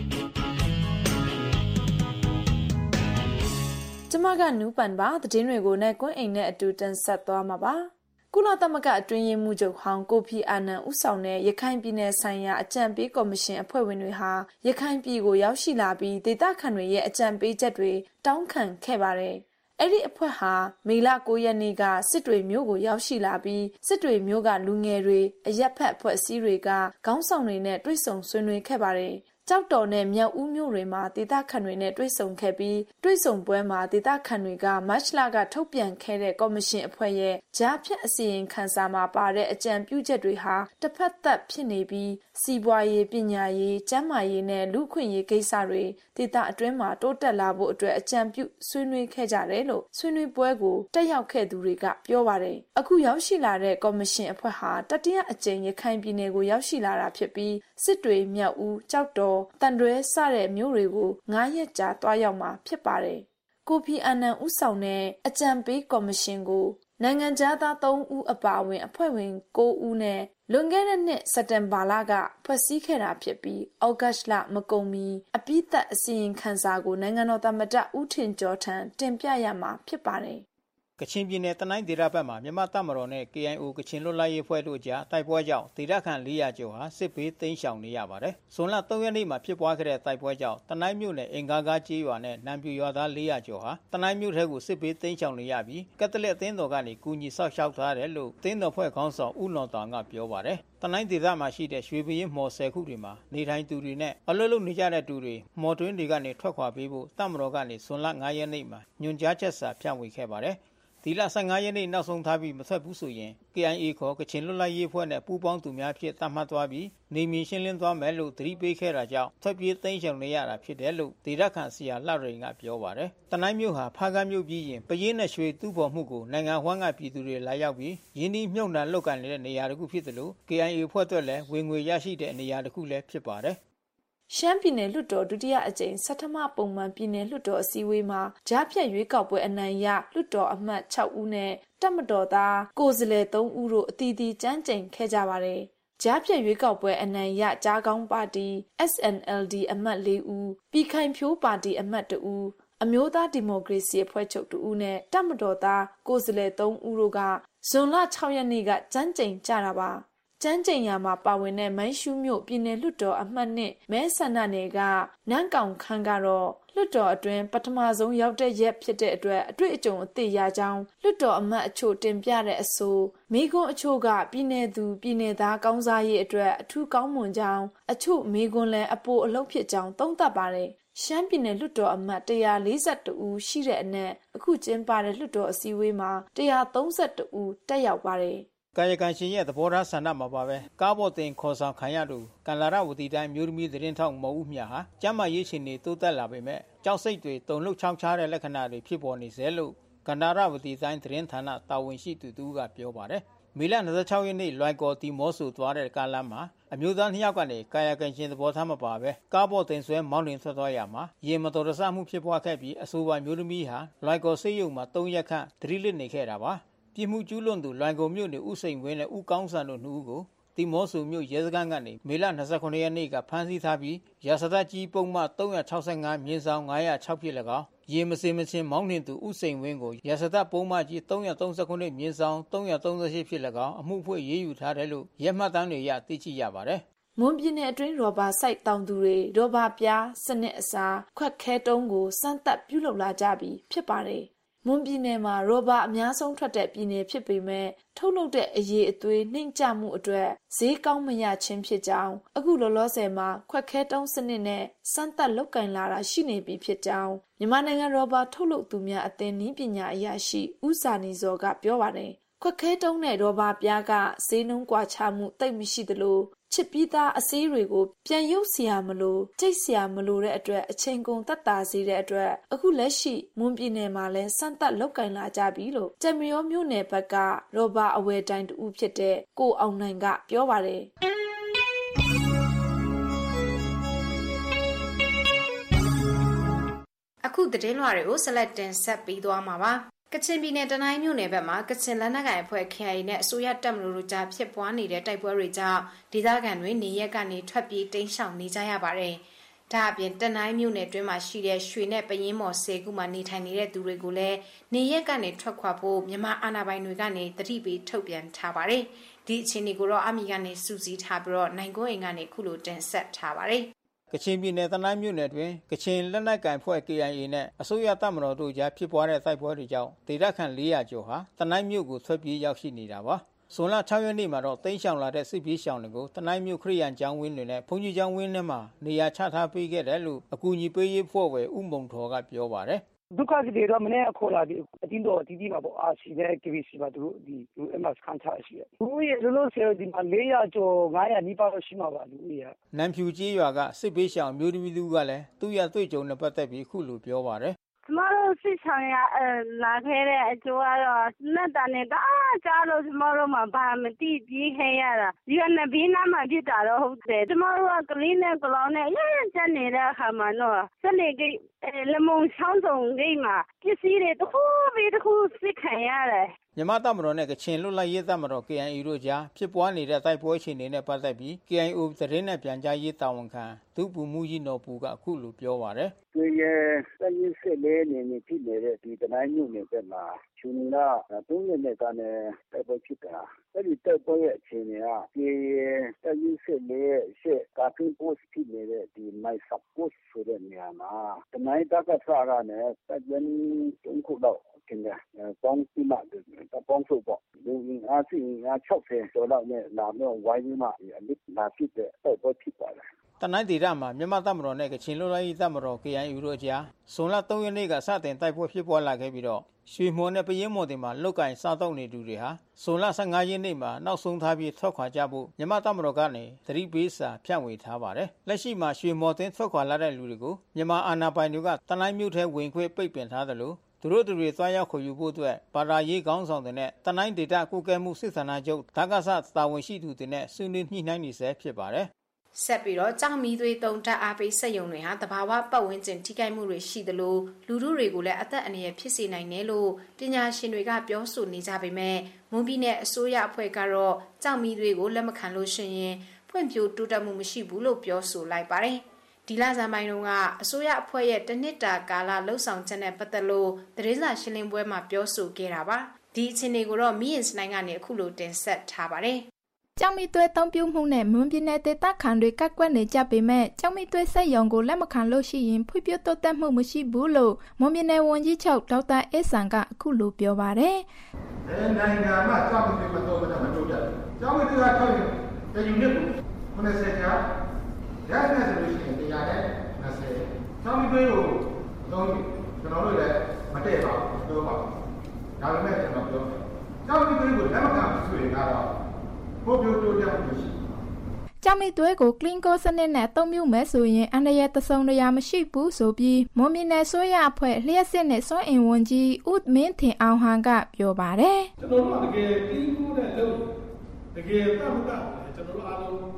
[SPEAKER 22] ။ကျမကနူးပန်ပါသတင်းတွေကိုနဲ့ကွန်းအိမ်နဲ့အတူတင်ဆက်သွားမှာပါ။ကုလသမဂ္ဂအတွင်းရေးမှူးချုပ်ဟောင်းကိုဖီအာနန်ဦးဆောင်တဲ့ရခိုင်ပြည်နယ်ဆိုင်ရာအကြံပေးကော်မရှင်အဖွဲ့ဝင်တွေဟာရခိုင်ပြည်ကိုရောက်ရှိလာပြီးဒေသခံတွေရဲ့အကြံပေးချက်တွေတောင်းခံခဲ့ပါတယ်။အဲ့ဒီအဖွဲ့ဟာမေလကိုရက်နေ့ကစစ်တွေမြို့ကိုရောက်ရှိလာပြီးစစ်တွေမြို့ကလူငယ်တွေအရက်ဖက်အဖွဲ့အစည်းတွေကခေါင်းဆောင်တွေနဲ့တွေ့ဆုံဆွေးနွေးခဲ့ပါတယ်။ကြောက်တော်နဲ့မြောက်ဦးမြို့တွေမှာဒေသခံတွေနဲ့တွေ့ဆုံခဲ့ပြီးတွေ့ဆုံပွဲမှာဒေသခံတွေကမတ်လကထုတ်ပြန်ခဲ့တဲ့ကော်မရှင်အဖွဲ့ရဲ့ကြားဖြတ်အစီရင်ခံစာမှာပါတဲ့အကြံပြုချက်တွေဟာတစ်ဖက်သက်ဖြစ်နေပြီးစီးပွားရေးပညာရေးကျန်းမာရေးနဲ့လူ့ခွင့်ရေးကိစ္စတွေဒေသအတွင်းမှာတိုးတက်လာဖို့အတွက်အကြံပြုဆွေးနွေးခဲ့ကြတယ်လို့ဆွေးနွေးပွဲကိုတက်ရောက်ခဲ့သူတွေကပြောပါတယ်။အခုရောက်ရှိလာတဲ့ကော်မရှင်အဖွဲ့ဟာတတိယအကြိမ်ရခိုင်ပြည်နယ်ကိုရောက်ရှိလာတာဖြစ်ပြီးစစ်တွေမြောက်ဦးကြောက်တော်တန်တွဲစတဲ့မြို့တွေကိုငါးရက်ကြာတွားရောက်မှာဖြစ်ပါတယ်။ကိုဖီအာနန်ဦးဆောင်တဲ့အကြံပေးကော်မရှင်ကိုနိုင်ငံသားသုံးဦးအပါအဝင်အဖွဲ့ဝင်ကိုးဦးနဲ့လွန်ခဲ့တဲ့နှစ်စက်တင်ဘာလကဖွဲ့စည်းခဲ့တာဖြစ်ပြီးဩဂတ်လမကုန်မီအပိသက်အစီရင်ခံစာကိုနိုင်ငံတော်သမ္မတဦးထင်ကျော်ထံတင်ပြရမှာဖြစ်ပါတယ်။ကချင်ပြည်နယ်တနိုင်းဒေသဘက်မှာမြန်မာတပ်မတော်နဲ့ K I O ကချင်လွတ်လပ်ရေးအဖွဲ့တို့ကြားတိုက်ပွဲကြောင့်ဒေသခံလေးရာကျော်ဟာစစ်ဘေးတိမ်းရှောင်နေရပါတယ်။ဇွန်လသုံးရက်နေ့မှာဖြစ်ပွားခဲ့တဲ့တိုက်ပွဲကြောင့်တနိုင်းမြို့နယ်အင်္ဂါကားကျေးရွာနဲ့နံပြူရွာသားလေးရာကျော်ဟာတနိုင်းမြို့ထဲကိုစစ်ဘေးတိမ်းရှောင်နေရပြီးကက်သလစ်အသင်းတော်ကနေကူညီဆောက်ရှောက်ထားတယ်လို့သင်းတော်ဖွဲ့ခေါင်းဆောင်ဦးလွန်တောင်ကပြောပါတယ်။တနိုင်းဒေသမှာရှိတဲ့ရွှေဘရင်မော်ဆယ်ခုတွေမှာနေထိုင်သူတွေနဲ့အလွတ်လုပ်နေကြတဲ့သူတွေမော်တွင်းတွေကနေထွက်ခွာပေးဖို့တပ်မတော်ကနေဇွန်လငါးရက်နေ့မှာညွှန်ကြားချက်စာဖြန့်ဝေခဲ့ပါတယ်။ဒီလဆယ့်ငါးရက်နေ့နောက်ဆုံးထားပြီးမထွက်ဘူးဆိုရင် K I A ခေါ်ကချင်လွတ်လပ်ရေးအဖွဲ့နဲ့ပူးပေါင်းသူများဖြစ်သတ်မှတ်သွားပြီးနေမီရှင်းလင်းသွားမယ်လို့သတိပေးခဲ့တာကြောင့်ထွက်ပြေးသိမ်းရှောင်နေရတာဖြစ်တယ်လို့ဒေသခံစီယာလှရိန်ကပြောပါတယ်။တနိုင်းမြို့ဟာဖားကမ်းမြို့ပြီးရင်ပရင်းနဲ့ရွှေတူးဖော်မှုကိုနိုင်ငံဝန်းကပြည်သူတွေလာရောက်ပြီးရင်းနှီးမြှုပ်နှံလုပ်ကိုင်နေတဲ့နေရာတစ်ခုဖြစ်တယ်လို့ K I A အဖွဲ့အတွက်လည်းဝင်ငွေရရှိတဲ့နေရာတစ်ခုလည်းဖြစ်ပါတယ်။ရှမ်းပြည်နယ်လွှတ်တော်ဒုတိယအကြိမ်ဆဋ္ဌမပုံမှန်ပြည်နယ်လွှတ်တော်အစည်းအဝေးမှာကြားဖြတ်ရွေးကောက်ပွဲအနိုင်ရလွှတ်တော်အမတ်၆ဦးနဲ့တပ်မတော်သားကိုယ်စားလှယ်သုံးဦးတို့အသီးသီးကြမ်းကြိမ်ခဲ့ကြပါတယ်။ကြားဖြတ်ရွေးကောက်ပွဲအနိုင်ရကြားကောင်းပါတီ S N L D အမတ်၄ဦးပြည်ခိုင်ဖြိုးပါတီအမတ်တဦးအမျိုးသားဒီမိုကရေစီအဖွဲ့ချုပ်တဦးနဲ့တပ်မတော်သားကိုယ်စားလှယ်သုံးဦးတို့ကဇွန်လ၆ရက်နေ့ကကြမ်းကြိမ်ကြတာပါ။ကျန်းကျင်ရာမှာပါဝင်တဲ့မိုင်းရှူးမြို့ပြည်နယ်လွှတ်တော်အမှတ်နှစ်မဲဆန္ဒနယ်ကနန်းကောင်ခန်းကတော့လွှတ်တော်အတွင်းပထမဆုံးရောက်တဲ့ရက်ဖြစ်တဲ့အတွက်အတွေ့အကြုံအသစ်ရကြောင်းလွှတ်တော်အမတ်အချို့တင်ပြတဲ့အဆိုမိကွန်းအချို့ကပြည်နယ်သူပြည်နယ်သားကောင်းစားရေးအတွက်အထူးကောင်းမွန်ကြောင်းအချို့မိကွန်းလည်းအပိုအလုပ်ဖြစ်ကြောင်းသုံးသပ်ပါတယ်ရှမ်းပြည်နယ်လွှတ်တော်အမတ်one hundred forty-twoဦးရှိတဲ့အနက်အခုကျင်းပတဲ့လွှတ်တော်အစည်းအဝေးမှာone hundred thirty-oneဦးတက်ရောက်ပါတယ်ကာယကံရှင်ရဲ့သဘောထားဆန္ဒမှာပါပဲကားပေါ်တင်ခေါ်ဆောင်ခံရသူကန္လာရဝတီတိုင်းမျိုးသမီးသတင်းထောက်မဟုတ်မြဟာကျမ်းမာရေးရှင်တွေတိုးတက်လာပေမဲ့ကြောက်စိတ်တွေတုန်လှုပ်ချောင်းချားတဲ့လက္ခဏာတွေဖြစ်ပေါ်နေစေလို့ကန္လာရဝတီတိုင်းသတင်းဌာနတာဝန်ရှိသူတူကပြောပါတယ်မေလ၂၆ရက်နေ့လွိုင်ကော်တီမော့ဆိုသွားတဲ့ကားလမ်းမှာ
[SPEAKER 1] အမျိုးသားနှစ်ယောက်ကနေကာယကံရှင်သဘောထားမပါပဲကားပေါ်တင်ဆွဲမောင်းနှင်ထွက်သွားရမှာရေမတော်တဆမှုဖြစ်ပွားခဲ့ပြီးအဆိုပါမျိုးသမီးဟာလွိုင်ကော်ဆေးရုံမှာသုံးရက်ခန့်သတိလစ်နေခဲ့တာပါပြစ်မှုကျူးလွန်သူလွိုင်ကော်မြို့နယ်ဦးစိန်ဝင်းနဲ့ဦးကောင်းစံတို့နှစ်ဦးကိုတီမောဆူမြို့ရဲစခန်းကနေမေလ၂၇ရက်နေ့ကဖမ်းဆီးထားပြီးရာဇသတ်ကြီးပုံမှန်၃၆၅မြင်းဆောင်၅၀၆ဖြစ်၎င်းရေမစင်မချင်းမောင်းနှင်သူဦးစိန်ဝင်းကိုရာဇသတ်ပုံမှန်ကြီး၃၃၉မြင်းဆောင်၃၃၈ဖြစ်၎င်းအမှုဖွင့်ရေးယူထားတယ်လို့ရဲမှတ်တမ်းတွေရသိရှိရပါတယ်
[SPEAKER 22] မွန်ပြည်နယ်အတွင်းရော်ဘာစိုက်တောင်သူတွေရော်ဘာပြားစနစ်အစားခွက်ခဲတုံးကိုစမ်းသပ်ပြုလုပ်လာကြပြီးဖြစ်ပါတယ်မွန်ပြည်နယ်မှာရော်ဘာအများဆုံးထွက်တဲ့ပြည်နယ်ဖြစ်ပေမဲ့ထုတ်လုပ်တဲ့အရေးအသွေးနှိမ့်ကျမှုအတွက်ဈေးကောင်းမရခြင်းဖြစ်ကြောင်းအခုလောလောဆယ်မှာခွက်ခဲတုံးစနစ်နဲ့စမ်းသပ်လုပ်ကင်လာတာရှိနေပြီဖြစ်ကြောင်းမြန်မာနိုင်ငံရော်ဘာထုတ်လုပ်သူများအသင်းနည်းပညာအရာရှိဦးစာနေစောကပြောပါတယ်ခွက်ခဲတုံးနဲ့ရော်ဘာပြားကဈေးနှုန်းကွာခြားမှုတိတ်မရှိသလိုချစ်ပြီးသားအစည်းတွေကိုပြန်ရုပ်เสียမလို့ကြိတ်เสียမလို့တဲ့အတွက်အချိန်ကုန်သက်သာစေတဲ့အတွက်အခုလက်ရှိမွန်ပြည်နယ်မှာလဲစမ်းသပ်လောက်ကင်လာကြပြီလို့တမရောမြို့နယ်ဘက်ကရောဘာအဝယ်တိုင်းတူဖြစ်တဲ့ကိုအောင်နိုင်ကပြောပါတယ်
[SPEAKER 6] အခုသတင်းလွှာတွေကိုဆက်လက်တင်ဆက်ပြီးသွားမှာပါကချင်ပြည်နယ်တနိုင်းမြို့နယ်ဘက်မှာကချင်လက်နက်ကိုင်အဖွဲ့ K I A နဲ့အစိုးရတပ်မတော်တို့ကြားဖြစ်ပွားနေတဲ့တိုက်ပွဲတွေကြောင့်ဒေသခံတွေနေရက်ကနေထွက်ပြေးတိမ်းရှောင်နေကြရပါတယ်။ဒါအပြင်တနိုင်းမြို့နယ်တွင်းမှာရှိတဲ့ရွှေနဲ့ပယင်းမော်ဆယ်ခုမှာနေထိုင်နေတဲ့သူတွေကိုလည်းနေရက်ကနေထွက်ခွာဖို့မြန်မာအာဏာပိုင်တွေကနေတတိပေးထုတ်ပြန်ထားပါတယ်။ဒီအခြေအနေကိုတော့အမီကနေစူးစီးထားပြီးတော့နိုင်ကိုအိမ်ကနေခုလိုတင်ဆက်ထားပါတယ်။
[SPEAKER 1] ကချင်ပြည်နယ်တနိုင်းမြို့နယ်တွင်ကချင်လက်နက်ကိုင်ဖွဲ့ K I A နဲ့အစိုးရတပ်မတော်တို့ကြားဖြစ်ပွားတဲ့တိုက်ပွဲတွေကြောင့်ဒေသခံ၄၀၀ကျော်ဟာတနိုင်းမြို့ကိုထွက်ပြေးရောက်ရှိနေတာပါ။ဇွန်လ၆ရက်နေ့မှာတော့တိမ်းရှောင်လာတဲ့စစ်ပြေးရှောင်တွေကိုတနိုင်းမြို့ခရိယန်ကျောင်းဝင်းတွေနဲ့ဘုန်းကြီးကျောင်းဝင်းထဲမှာနေရာချထားပေးခဲ့တယ်လို့အကူအညီပေးရေးဖွဲ့ဝယ်ဦးမုံထော်ကပြောပါတယ်
[SPEAKER 23] ဒုက္ခသည်တွေတော့မနေ့ခေါ်လာပြီးအတင်းတော်တီးတီးမှာပေါ့အာစီနဲ့ K B C မှာသူတို့ဒီသူ M S ခန်းချရှိတယ်သူရဲ့လိုလိုဆယ်ဒီမှာ၄၀၀ကျော်၅၀၀နီးပါးတော့ရှိမှာပါလူကြီးက
[SPEAKER 1] နန်ဖြူကြီးရွာကစစ်ပေးရှောင်မျိုးသမီးသူကလည်းသူ့ရတွေ့ကြုံနဲ့ပတ်သက်ပြီးခုလိုပြောပါတယ်
[SPEAKER 17] ကျမတို့စစ်ဆောင်ရလာခဲ့တဲ့အကျိုးကတော့နဲ့တန်နေတာကြားလို့ကျမတို့မှဘာမသိပြေးခဲ့ရတာဒီကနေ့ဘီနာမှာဖြစ်တာတော့ဟုတ်တယ်ကျမတို့ကကလေးနဲ့ကလောင်နဲ့ရရချက်နေတဲ့အခါမှာတော့စနေကိလမုံချောင်းစုံဂိတ်မှာပစ္စည်းတွေတစ်ခုပြီးတစ်ခုစစ်ခံရတယ်
[SPEAKER 1] မြန်မာတပ်မတော်နဲ့ကချင်လွတ်လပ်ရေးတပ်မတော် K I A တို့ကြားဖြစ်ပွားနေတဲ့တိုက်ပွဲအခြေအနေနဲ့ပတ်သက်ပြီး K I O သတင်းနဲ့ပြန်ကြားရေးတာဝန်ခံဒုဗိုလ်မှူးကြီးနော်ပူကအခုလိုပြောပါတယ်
[SPEAKER 24] ။ဒီရဲ့တပ်ရင်းစစ်လေးနေနေဖြစ်နေတဲ့ဒီတနိုင်းမြို့နယ်ဘက်မှာချူနီလာသုံးရက်နဲ့ကနေတိုက်ပွဲဖြစ်တာအဲ့ဒီတိုက်ပွဲရဲ့အခြေအနေကဒီတပ်ရင်းစစ်လေးရဲ့ရှေ့ကာဖင်းပို့ဖြစ်နေတဲ့ဒီမိုက်ဆပ်ပို့ဆိုတဲ့နေရာမှာတနိုင်းတပ်ကစားကနေတပ်ရင်းသုံးခုတော့တင်တယ်ပေါင်းပြီးမှတော့ပေါင်းစုပေါ့လူအားစီအား၆၀ကျော်လောက်နဲ့လာတော့ဝိုင်းပြီးမှအလစ်လာဖြစ်တဲ့တိုက်ပွဲဖြစ်သွားတယ်
[SPEAKER 1] တနိုင်းဒေသမှာမြန်မာတပ်မတော်နဲ့ကချင်လွတ်လပ်ရေးတပ်မတော် K I A တို့ကြားဇွန်လ၃ရက်နေ့ကစတင်တိုက်ပွဲဖြစ်ပွားလာခဲ့ပြီးတော့ရွှေမော်နဲ့ပယင်းမော်တွေမှာလုတ်ကင်စားတော့နေသူတွေဟာဇွန်လ၁၅ရက်နေ့မှာနောက်ဆုံးထားပြီးထွက်ခွာကြဖို့မြန်မာတပ်မတော်ကနေသတိပေးစာဖြန့်ဝေထားပါတယ်လက်ရှိမှာရွှေမော်တင်ထွက်ခွာလာတဲ့လူတွေကိုမြန်မာအာဏာပိုင်တွေကတနိုင်းမြို့ထဲဝင်ခွင့်ပိတ်ပင်ထားတယ်လို့သူတို့တွေသွားရောက်ခေါ်ယူဖို့အတွက်ဘာသာရေးကောင်းဆောင်တွေနဲ့တနိုင်းဒေတာကုကဲမှုစစ်ဌာနချုပ်ဓာကဆတာဝန်ရှိသူတွေနဲ့ဆွေးနွေးညှိနှိုင်းနေဆဲဖြစ်ပါတယ်
[SPEAKER 6] ဆက်ပြီးတော့ကြောင်မီသွေးတုံတက်အားပေးစက်ရုံတွေဟာတဘာဝပတ်ဝန်းကျင်ထိခိုက်မှုတွေရှိသလိုလူထုတွေကိုလည်းအသက်အန္တရာယ်ဖြစ်စေနိုင်တယ်လို့ပညာရှင်တွေကပြောဆိုနေကြပေမဲ့မွန်ပြည်နယ်အစိုးရအဖွဲ့ကတော့ကြောင်မီသွေးကိုလက်မခံလို့ရှိရင်ဖွံ့ဖြိုးတိုးတက်မှုမရှိဘူးလို့ပြောဆိုလိုက်ပါတယ်ဒီလဇန်ပိုင်းတုန်းကအစိုးရအဖွဲ့ရဲ့တနှစ်တာကာလလှုပ်ဆောင်ချက်နဲ့ပတ်သက်လို့သတင်းစာရှင်းလင်းပွဲမှာပြောဆိုခဲ့တာပါဒီအခြေအနေကိုတော့မီယင်စနိုင်ကနေအခုလိုတင်ဆက်ထားပါတယ်
[SPEAKER 21] ကျောင်းမီသွေးတုံးပြုံမှုနဲ့မွန်ပြည်နယ်ဒေသခံတွေကကွက်နေကြပေမဲ့ကျောင်းမီသွေးဆက်ရုံကိုလက်မခံလို့ရှိရင်ဖွံ့ဖြိုးတိုးတက်မှုမရှိဘူးလို့မွန်ပြည်နယ်ဝန်ကြီးချုပ်ဒေါက်တာအေးဆန်ကအခုလိုပြောပါတယ်
[SPEAKER 8] ။အဲနိုင်ငံမှာကျောင်းမီသွေးမတော်ဘဲမတိုးတက်ဘူး။ကျောင်းမီသွေးကထောက်ရင်တယူနစ်ကိုခုနှစ်ဆယ်ကျားရတဲ့ဆိုလို့ရှိရင်တရားနဲ့နှစ်ဆယ်ကျောင်းမီသွေးကိုတော့ကျွန်တော်တို့လည်းမတည့်ပါဘူးပြောပါဘူး။ဒါပေမဲ့ကျွန်တော်ပြောတယ်။ကျောင်းမီသွေးကိုလက်မခံဘူးဆိုရင်ကတော့ဘုပြောတိုးတက်မှုရှိ
[SPEAKER 21] ကျောင်းမီသွေးကို clean co စနစ်နဲ့အသုံးပြုမယ်ဆိုရင်အန္တရာယ်တဆုံတရာမရှိဘူးဆိုပြီးမွန်ပြည်နယ်ဆိုရအဖွဲ့လျှက်စစ်နဲ့စွမ်းအင်ဝန်ကြီးဦးမင်းထင်အောင်ဟန်ကပြောပါတယ်
[SPEAKER 25] ကျွန်တော်တို့ကတကယ် clean co နဲ့လုပ်တကယ်တတ်မှတ်တာကျွန်တော်တို့အားလုံးဒါ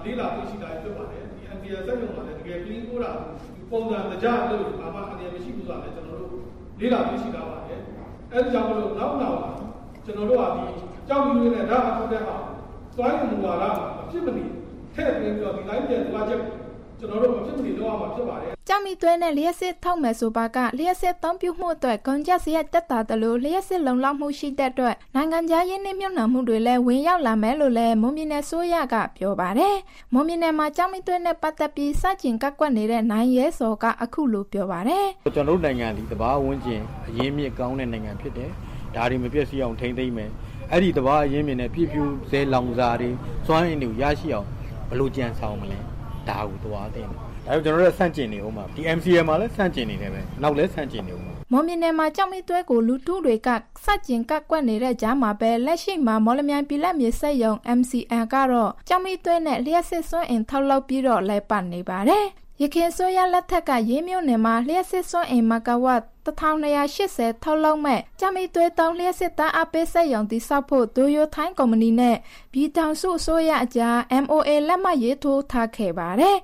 [SPEAKER 4] လေးလာသိရှိတာဖြစ်ပါတယ်ဒီ အန်တီအယ် စက်ရုံမှာလည်းတကယ် clean ပို့တာပုံစံတကြလို့ဘာမှအန်တီအယ်မရှိဘူးဆိုတာလည်းကျွန်တော်တို့လေးလာသိရှိတာပါတယ်အဲဒီကြောင့်မလို့နောက်နောက်ကျွန်တော်တို့ကဒီကြောက်ပြီးနေတဲ့ဓာတ်အခုတဲ့ဟာစွမ်းရည်မူဝါဒအဖြစ်မနေထည့်ပြီးတော့ဒီတိုင်းပြန်သွားချက်ကျွန်တော်တို့မဖြစ်မနေတော့အောင်ဖြစ်ပါတယ်
[SPEAKER 22] ကြောင်မီသွဲနဲ့လျှက်စစ်ထောက်မယ်ဆိုပါကလျှက်စစ်သုံးပြုမှုအတွက်ကုန်ကျစရိတ်တက်တာတလို့လျှက်စစ်လုံလောက်မှုရှိတဲ့အတွက်နိုင်ငံခြားရင်းနှီးမြှုပ်နှံမှုတွေလည်းဝင်ရောက်လာမယ်လို့လည်းမွန်ပြည်နယ်ဆိုရကပြောပါတယ်မွန်ပြည်နယ်မှာကြောင်မီသွဲနဲ့ပတ်သက်ပြီးစကြင်ကကွက်နေတဲ့နိုင်ရဲစော်ကအခုလိုပြောပါတယ်
[SPEAKER 5] ကျွန်တော်တို့နိုင်ငံဒီတဘာဝန်းကျင်အရင်းမြစ်ကောင်းတဲ့နိုင်ငံဖြစ်တယ်ဒါတွေမပြည့်စည်အောင်ထိန်းသိမ်းမယ်အဲ့ဒီတဘာအရင်းမြစ်နဲ့ပြည့်ပြည့်စဲလောင်စာတွေစွမ်းအင်တွေရရှိအောင်ဘယ်လိုကြံဆောင်မလဲဒါကိုသွားသိတယ်ဒါကြောင့်ကျွန်တော်တို့ဆန့်ကျင်နေဦးမှာဒီ M C M မှာလည်းဆန့်ကျင်နေတယ်ပဲနောက်လည်းဆန့်ကျင်နေဦးမှာ
[SPEAKER 22] မွန်ပြည်နယ်မှာကြောင်မီသွဲကိုလူထုတွေကစကြင်ကကွက်နေတဲ့ကြားမှာပဲလက်ရှိမှာမော်လမြိုင်ပြည်လက်မြေစက်ရုံ M C M ကတော့ကြောင်မီသွဲနဲ့လျှက်စစ်စွမ်းအင်ထောက်လုပ်ပြီးတော့လိုက်ပတ်နေပါတယ်ရခိုင်ဆိုရလက်ထက်ကရေးမြို့နယ်မှာလျှက်စစ်စွမ်းအင်မဂါဝတ်တစ်ထောင်နှစ်ရာရှစ်ဆယ်ထုတ်လုပ်မဲ့ကြောင်မီသွဲတောင်းလျှက်စစ်သားအပိစက်ရုံတိစောက်ဖို့ဒိုယိုထိုင်းကုမ္ပဏီနဲ့ပြည်ထောင်စုအစိုးရအကြား M O A လက်မှတ်ရေးထိုးထားခဲ့ပါတယ်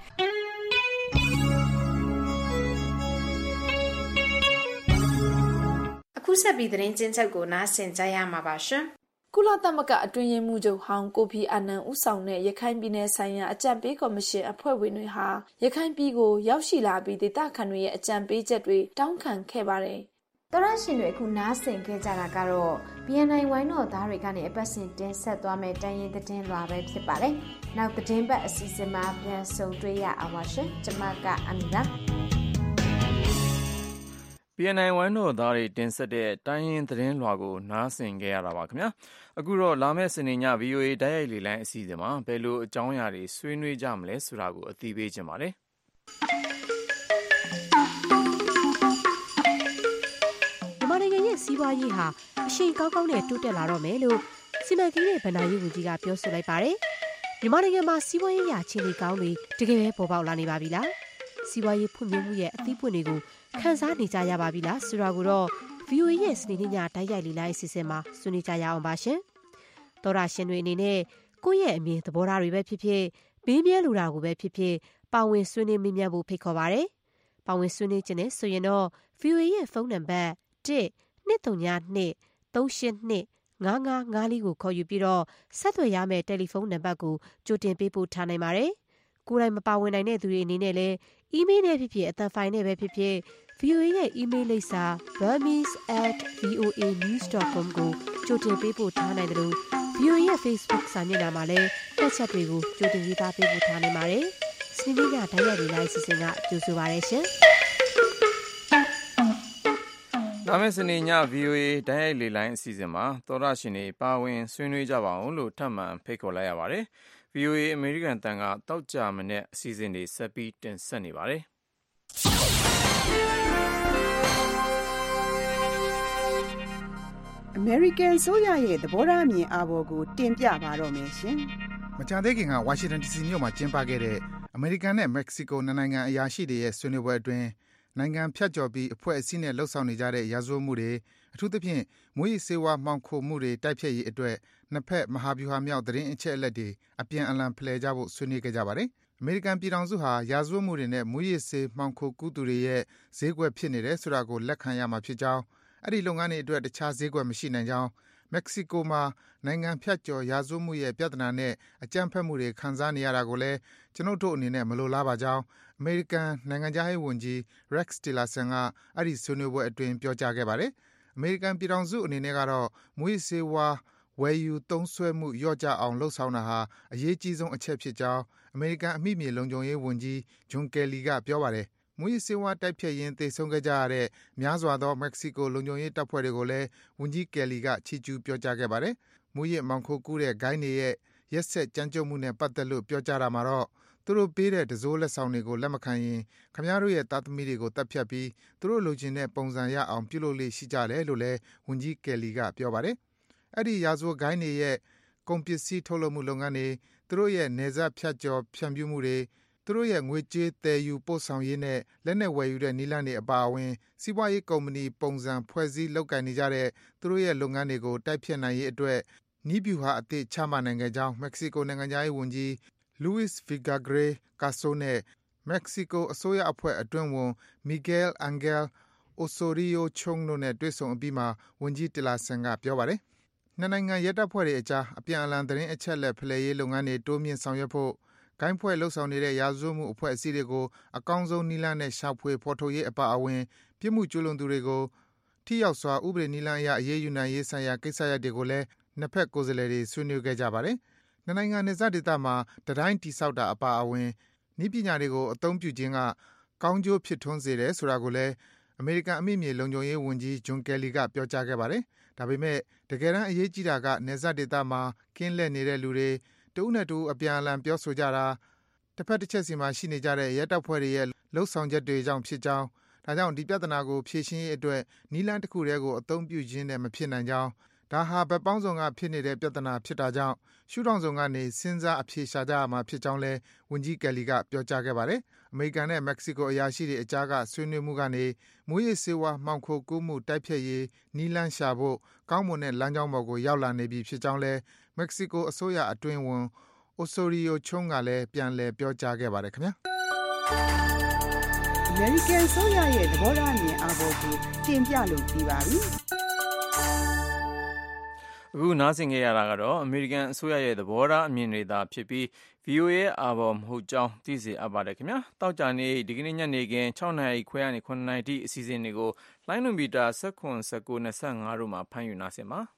[SPEAKER 6] အခုဆက်ပြီးသတင်းချင်းချုပ်ကိုနားဆင်ကြရမှာပါရှင်
[SPEAKER 22] ကုလသမဂ္ဂအတွင်းရေးမှူးချုပ်ဟောင်းကိုဖီအာနန်ဦးဆောင်တဲ့ရခိုင်ပြည်နယ်ဆိုင်ရာအကြံပေးကော်မရှင်အဖွဲ့ဝင်တွေဟာရခိုင်ပြည်ကိုရောက်ရှိလာပြီးဒေသခံတွေရဲ့အကြံပေးချက်တွေတောင်းခံခဲ့ပါတယ်
[SPEAKER 6] ။တော်ရရှင်တွေအခုနားဆင်ခဲ့ကြတာကတော့ B N I ဝိုင်းတော်သားတွေကနေအပတ်စဉ်တင်ဆက်သွားမယ့်တိုင်းရင်းသတင်းလွှာပဲဖြစ်ပါတယ်။နောက်သတင်းပတ်အစီအစဉ်မှာပြန်ဆုံတွေ့ရအောင်ပါရှင်။ကျွန်မကအမီလာ
[SPEAKER 2] B N I ဝိုင်းတော်သားတွေတင်ဆက်တဲ့တိုင်းရင်းသတင်းလွှာကိုနားဆင်ခဲ့ရတာပါခင်ဗျာအခုတော့လာမယ့်စနေည V O A တိုက်ရိုက်လေလိုင်းအစီအစဉ်မှာဘယ်လိုအကြောင်းအရာတွေဆွေးနွေးကြမလဲဆိုတာကိုအသိပေးချင်ပါတယ်
[SPEAKER 7] မြန်မာနိုင်ငံရဲ့စီးပွားရေးဟာအရှိန်ကောင်းကောင်းနဲ့တိုးတက်လာတော့မယ်လို့စီမံကိန်းနဲ့ဗဏ္ဍာရေးဝန်ကြီးကပြောဆိုလိုက်ပါတယ်မြန်မာနိုင်ငံမှာစီးပွားရေးရာအခြေအနေကောင်းတွေတကယ်ပဲပေါ်ပေါက်လာနေပါပြီလားစီးပွားရေးဖွံ့ဖြိုးမှုရဲ့အသီးပွင့်တွေကိုခန်းစားနေကြရပါပြီလားဆိုတာကိုတော့ V O A ရဲ့စနေနေ့ညတိုက်ရိုက်လေလိုင်းအစီအစဉ်မှာဆွေးနွေးကြရအောင်ပါရှင်။သောရရှင်တွေအနေနဲ့ကိုယ့်ရဲ့အမြင်သဘောထားတွေပဲဖြစ်ဖြစ်မေးမြန်းလိုတာကိုပဲဖြစ်ဖြစ်ပါဝင်ဆွေးနွေးမေးမြန်းဖို့ဖိတ်ခေါ်ပါရစေ။ပါဝင်ဆွေးနွေးခြင်းနဲ့ဆိုရင်တော့ V O A ရဲ့ဖုန်းနံပါတ်တစ် နှစ်သုံးနှစ် သုံးရှစ်နှစ် ငါးငါးငါးလေးကိုခေါ်ယူပြီးတော့ဆက်သွယ်ရမယ့်တယ်လီဖုန်းနံပါတ်ကိုကြိုတင်ပေးပို့ထားနိုင်ပါတယ်။ကိုယ်တိုင်မပါဝင်နိုင်တဲ့သူတွေအနေနဲ့လည်းအီးမေးလ်နဲ့ဖြစ်ဖြစ်အသံဖိုင်နဲ့ပဲဖြစ်ဖြစ် V O A ရဲ့ email လိပ်စာ burmese at voa news dot com ကိုကြိုတင်ပေးပို့ထားနိုင်တယ်လို့ V O A ရဲ့ Facebook စာမျက်နှာမှာလည်းတက်ချက်တွေကိုကြိုတင်ရေးသားပေးပို့ထားနိုင်ပါတယ်။စနေနေ့ကတိုက်ရိုက်လေးလိုက်စီစဉ်ကကြိုဆိုပါရရှင်။
[SPEAKER 2] လာမယ့်စနေည V O A တိုက်ရိုက်လေးလိုင်းအစီအစဉ်မှာသောရရှင်တွေပါဝင်ဆွေးနွေးကြပါအောင်လို့ထပ်မံဖိတ်ခေါ်လိုက်ရပါတယ်။ V O A အမေရိကန်တန်ကတောက်ကြမနဲ့အစီအစဉ်တွေဆက်ပြီးတင်ဆက်နေပါတယ်။
[SPEAKER 10] အမေရိကန်ဆိုရရဲ့သဘောထားအမြင်အာဘော်ကိုတင်ပြပါတော့မယ်ရှင်
[SPEAKER 8] ။မကြာသေးခင်ကဝါရှင်တန် ဒီစီမြို့မှာကျင်းပခဲ့တဲ့အမေရိကန်နဲ့မက္ကဆီကိုနိုင်ငံအရာရှိတွေရဲ့ဆွေးနွေးပွဲအတွင်းနိုင်ငံဖြတ်ကျော်ပြီးအဖွဲ့အစည်းနဲ့လှုပ်ဆောင်နေကြတဲ့ရာဇဝတ်မှုတွေအထူးသဖြင့်မွေးစေဝါမှောင်ခိုမှုတွေတိုက်ဖျက်ရေးအတွက်နှစ်ဖက်မဟာဗျူဟာမြောက်သတင်းအချက်အလက်တွေအပြန်အလှန်ဖလှယ်ကြဖို့ဆွေးနွေးခဲ့ကြပါတယ်။အမေရိကန်ပြည်ထောင်စုဟာရာဇဝတ်မှုတွေနဲ့မွေးစေမှောင်ခိုကူးသူတွေရဲ့ဈေးကွက်ဖြစ်နေတယ်ဆိုတာကိုလက်ခံရမှာဖြစ်ကြောင်းအဲ့ဒီလုပ်ငန်းတွေအတွက်တခြားဈေးကွက်မရှိနိုင်ကြောင်းမက္ကဆီကိုမှာနိုင်ငံဖြတ်ကျော်ရာဇဝတ်မှုရဲ့ပြဿနာနဲ့အကြမ်းဖက်မှုတွေခံစားနေရတာကိုလည်းကျွန်ုပ်တို့အနေနဲ့မလိုလားပါကြောင်းအမေရိကန်နိုင်ငံခြားရေးဝန်ကြီး Rex Tillerson ကအဲ့ဒီဆွေးနွေးပွဲအတွင်းပြောကြားခဲ့ပါတယ်။အမေရိကန်ပြည်ထောင်စုအနေနဲ့ကတော့မွေးစေဝါဝယ်ယူသုံးစွဲမှုလျော့ကျအောင်လှုံ့ဆော်တာဟာအရေးကြီးဆုံးအချက်ဖြစ်ကြောင်းအမေရိကန်အမိမြေလုံခြုံရေးဝန်ကြီး John Kelly ကပြောပါတယ်။မွေးစေဝါတိုက်ဖျက်ရင်းသေဆုံးခဲ့ကြရတဲ့များစွာသောမက္ကဆီကိုလုံခြုံရေးတပ်ဖွဲ့တွေကိုလည်းဝန်ကြီး Kelly ကချီးကျူးပြောကြားခဲ့ပါတယ်။မွေးရမောင်ခိုကူးတဲ့ဂိုင်းတွေရဲ့ရက်ဆက်ကြမ်းကြုတ်မှုနဲ့ပတ်သက်လို့ပြောကြားတာမှာတော့သူတို့ပေးတဲ့တစိုးလက်ဆောင်တွေကိုလက်မခံရင်ခင်ဗျားတို့ရဲ့သားသမီးတွေကိုတပ်ဖြတ်ပြီးသူတို့လိုချင်တဲ့ပုံစံရအောင်ပြုလုပ်လေးရှိကြတယ်လို့လည်းဝန်ကြီး Kelly ကပြောပါတယ်။အဲ့ဒီရာဇဝတ်ဂိုင်းတွေရဲ့ကုန်ပစ္စည်းထုတ်လုပ်မှုလုပ်ငန်းတွေသူတို့ရဲ့နေဆက်ဖြတ်ကျော်ဖြန့်ဖြူးမှုတွေသူတို့ရဲ့ငွေကြေးတည်ယူပို့ဆောင်ရေးနဲ့လက်နက်ဝယ်ယူတဲ့နည်းလမ်းတွေအပါအဝင်စီးပွားရေးကုမ္ပဏီပုံစံဖွဲ့စည်းလုပ်ကိုင်နေကြတဲ့သူတို့ရဲ့လုပ်ငန်းတွေကိုတိုက်ဖျက်နိုင်ရေးအတွက်နည်းဗျူဟာအသစ်ချမှတ်နိုင်ခဲ့ကြောင်းမက္ကဆီကိုနိုင်ငံသားရေးဝန်ကြီး Luis Vigagre Caso နဲ့ Mexico အစိုးရအဖွဲ့အတွင်းဝန် Miguel Angel Osorio Chong တို့နဲ့တွေ့ဆုံအပြီးမှာဝန်ကြီး Tillerson ကပြောပါတယ်။နှစ်နိုင်ငံရဲတပ်ဖွဲ့တွေအကြားအပြန်အလှန်သတင်းအချက်အလက်ဖလှယ်ရေးလုပ်ငန်းတွေတိုးမြင့်ဆောင်ရွက်ဖို့ဂိုင်းဖွဲ့လှုပ်ဆောင်နေတဲ့ရာဇဝတ်မှုအဖွဲ့အစည်းတွေကိုအကောင်းဆုံးနည်းလမ်းနဲ့ရှာဖွေဖော်ထုတ်ရေးအပါအဝင်ပြစ်မှုကျူးလွန်သူတွေကိုထိရောက်စွာဥပဒေနည်းလမ်းအရအရေးယူနိုင်ရေးဆိုင်ရာကိစ္စရပ်တွေကိုလည်းနှစ်ဖက်ကိုယ်စားလှယ်တွေဆွေးနွေးခဲ့ကြပါတယ်။နှစ်နိုင်ငံနယ်စပ်ဒေသမှာတံတိုင်းတိဆောက်တာအပါအဝင်နည်းပညာတွေကိုအသုံးပြုခြင်းကကောင်းကျိုးဖြစ်ထွန်းစေတယ်ဆိုတာကိုလည်းအမေရိကန်အမိမြေလုံခြုံရေးဝန်ကြီးဂျွန်ကယ်လီကပြောကြားခဲ့ပါတယ်။ဒါပေမဲ့တကယ်တမ်းအရေးကြီးတာကနယ်စပ်ဒေသမှာကင်းလှည့်နေတဲ့လူတွေတဦးနဲ့တဦးအပြန်အလှန်ပြောဆိုကြတာတစ်ဖက်တစ်ချက်စီမှာရှိနေကြတဲ့ရဲတပ်ဖွဲ့တွေရဲ့လှုပ်ဆောင်ချက်တွေကြောင့်ဖြစ်ကြောင်းဒါကြောင့်ဒီပြဿနာကိုဖြေရှင်းရေးအတွက်နီးလန်းတစ်ခုတည်းကိုအသုံးပြုခြင်းနဲ့မဖြစ်နိုင်ကြောင်းဒါဟာဘက်ပေါင်းစုံကဖြစ်နေတဲ့ပြဿနာဖြစ်တာကြောင့်ရှုထောင့်စုံကနေစဉ်းစားအဖြေရှာကြရမှာဖြစ်ကြောင်းလဲဝန်ကြီးကယ်လီကပြောကြားခဲ့ပါတယ်။အမေရိကန်နဲ့မက္ကဆီကိုအရာရှိတွေအကြားကဆွေးနွေးမှုကနေမွေးရစေဝါမှောင်ခိုကူးမှုတိုက်ဖျက်ရေးနီးလန်းရှာဖို့ကောင်းမွန်တဲ့လမ်းကြောင်းပေါ်ကိုရောက်လာနေပြီဖြစ်ကြောင်းလဲမက္ကဆီကိုအစိုးရအတွင်းဝန် Osorio Chong ကလည်းပြန်လည်ပြောကြားခဲ့ပါတယ်ခင်ဗျာ။
[SPEAKER 10] American ဆိုရရဲ့သဘောထားအမြင်အာဘော်ကိုတင်ပြလို့ပြီးပါပြီ။
[SPEAKER 2] အခုနားဆင်ကြရတာကတော့အမေရိကန်အစိုးရရဲ့သဘောထားအမြင်တွေသာဖြစ်ပြီး ဗီအိုအေ ရဲ့အာဘော်မဟုတ်ကြောင်းသိစေအပ်ပါတယ်ခင်ဗျာ။တောက်ကြနေဒီကနေ့ညနေခင်း၆နာရီခွဲကနေ၇နာရီထိအစီအစဉ်တွေကိုလိုင်းနိုမီတာ၁၇ ၁၉ ၂၅တို့မှာဖမ်းယူနားဆင်ပါ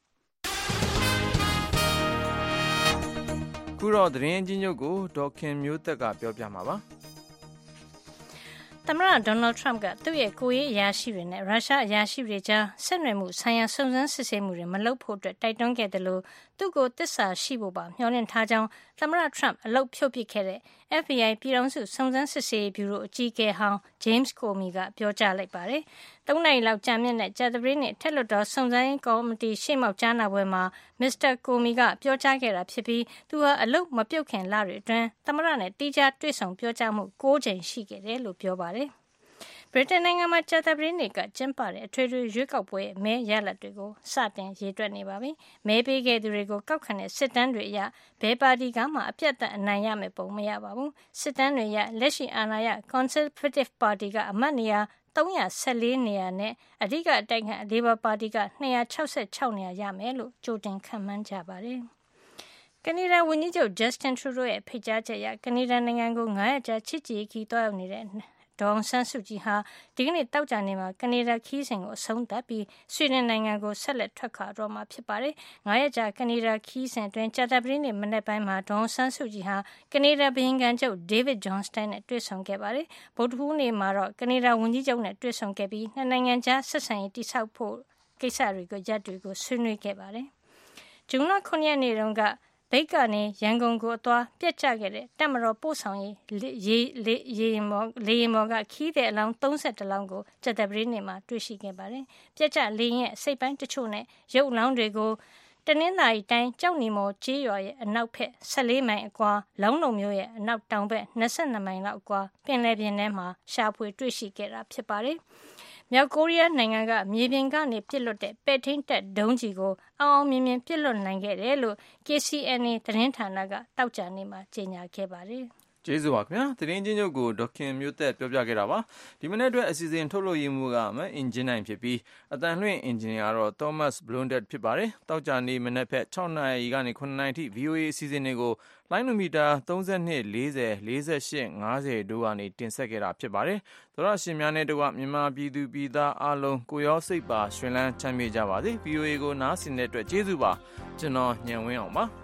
[SPEAKER 2] ။ခုတော့သတင်းအချင်းချုပ်ကိုဒေါက်ခင်မျိုးသက်ကပြောပြမှာပါ။
[SPEAKER 3] သမ္မတဒေါ်နယ်ထရမ့်ကသူ့ရဲ့ကိုရေးအရာရှိတွေနဲ့ရုရှားအရာရှိတွေကြားဆက်နွယ်မှုဆိုင်ရာစုံစမ်းစစ်ဆေးမှုတွေမလုပ်ဖို့အတွက်တိုက်တွန်းခဲ့တယ်လို့သူ့ကိုတစ္ဆာရှိဖို့ပါမျှော်လင့်ထားကြောင်းသမ္မတထရမ့်အလုပ်ဖြုတ်ပစ်ခဲ့တဲ့ အက်ဖ်ဘီအိုင် ပြည်ထောင်စုစုံစမ်းစစ်ဆေးရေးဗျူရိုအကြီးအကဲဟောင်း James Comey ကပြောကြားလိုက်ပါတယ်။သုံးနာရီလောက်ကြာမြင့်တဲ့ကြာသပတေးနေ့ထက်လွတ်တော်စုံစမ်းရေးကော်မတီရှေ့မှောက်ကြားနာပွဲမှာမစ္စတာ Comey ကပြောကြားခဲ့တာဖြစ်ပြီးသူဟာအလုပ်မပြုတ်ခင်လတွေအတွင်းသမ္မတနဲ့တိကျတွေ့ဆုံပြောကြားမှု၉ကြိမ်ရှိခဲ့တယ်လို့ပြောပါတယ်။ဗြိတိန်နိုင်ငံမှာကြာသပတေးနေ့ကကျင်းပတဲ့အထွေထွေရွေးကောက်ပွဲရဲ့မဲရလဒ်တွေကိုစတင်ရေတွက်နေပါပြီ။မဲပေးခဲ့သူတွေကိုကောက်ခံတဲ့စစ်တမ်းတွေအရဘယ်ပါတီကမှအပြတ်အနိုင်ရမယ်ပုံမရပါဘူး။စစ်တမ်းတွေအရလက်ရှိအာဏာရ Conservative Party ကအမတ်နေရာ၃၁၄နေရာနဲ့အဓိကအတိုက်ခံ Labour Party က၂၆၆နေရာရမယ်လို့ကြိုတင်ခန့်မှန်းကြပါတယ်။ကနေဒါဝန်ကြီးချုပ် Justin Trudeau ရဲ့ဖိတ်ကြားချက်အရကနေဒါနိုင်ငံကို၅ရက်ကြာချစ်ကြည်ရေးခီးသွားရောက်နေတဲ့ဒေါ်အောင်ဆန်းစုကြည်ဟာဒီကနေ့သောကြာနေ့မှာကနေဒါခီးစဉ်ကိုအဆုံးသတ်ပြီးဆွီဒင်နိုင်ငံကိုဆက်လက်ထွက်ခွာတော့မှာဖြစ်ပါတယ်။၅ရက်ကြာကနေဒါခီးစဉ်အတွင်းကြာသပတေးနေ့မနက်ပိုင်းမှာဒေါ်အောင်ဆန်းစုကြည်ဟာကနေဒါဘုရင်ခံချုပ် David Johnston နဲ့တွေ့ဆုံခဲ့ပါတယ်။ဗုဒ္ဓဟူးနေ့မှာတော့ကနေဒါဝန်ကြီးချုပ်နဲ့တွေ့ဆုံခဲ့ပြီးနှစ်နိုင်ငံကြားဆက်ဆံရေးတည်ဆောက်ဖို့ကိစ္စတွေကိုရပ်တွေကိုဆွေးနွေးခဲ့ပါတယ်။ဇွန်လ၇ရက်နေ့တုန်းကဘိတ်ကနေရန်ကုန်ကိုအသွားပြက်ကျခဲ့တဲ့တပ်မတော်ပို့ဆောင်ရေးရေရေမော်လေမော်ကခီးတဲ့အလောင်း၃၁လောင်းကိုကြာသပတေးနေ့မှာတွေ့ရှိခဲ့ပါတယ်။ပြက်ကျလေရင်ရဲ့စိတ်ပိုင်းတချို့နဲ့ရုပ်အလောင်းတွေကိုတနင်္သာရီတိုင်းကြောက်နီမော်ကျေးရွာရဲ့အနောက်ဘက်၁၄မိုင်အကွာလောင်းလုံမျိုးရဲ့အနောက်တောင်ဘက်၂၂မိုင်လောက်အကွာပင်လယ်ပြင်ထဲမှာရှာဖွေတွေ့ရှိခဲ့တာဖြစ်ပါတယ်။မြောက်ကိုရီးယားနိုင်ငံကမြေပြင်ကနေပစ်လွတ်တဲ့ပဲ့ထိန်းတပ်ဒုံးကျည်ကိုအောင်အောင်မြင်မြင်ပစ်လွတ်နိုင်ခဲ့တယ်လို့ ကေစီအန်အေ သတင်းဌာနကတောက်ကြနေ့မှာကြေညာခဲ့ပါတယ်။
[SPEAKER 2] ကျေးဇူးပါခင်ဗျာသတင်းချင်းချုပ်ကိုဒေါက်ခင်မျိုးသက်ပြောပြခဲ့တာပါဒီမနေ့အတွက်အစီအစဉ်ထုတ်လို့ရမှုကမအင်ဂျင်နိုင်ဖြစ်ပြီးအတန်လွှင့်အင်ဂျင်နီယာတော့ Thomas Blundett ဖြစ်ပါတယ်တောက်ကြနေ့မနေ့ဖက်၆နာရီကနေ၇နာရီထိ ဗီအိုအေ အစီအစဉ်တွေကိုလိုင်းနိုမီတာ၃၂ ၄၀ ၄၈ ၅၀တို့ကနေတင်ဆက်ခဲ့တာဖြစ်ပါတယ်သောရရှင်များနဲ့တကွမြန်မာပြည်သူပြည်သားအားလုံးကိုရောစိတ်ပါရှင်လန်းချမ်းမြေ့ကြပါစေ ဗီအိုအေ ကိုနားဆင်တဲ့အတွက်ကျေးဇူးပါကျွန်တော်ညံဝင်းအောင်ပါ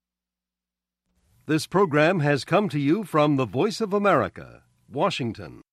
[SPEAKER 9] This program has come to you from the Voice of America, Washington.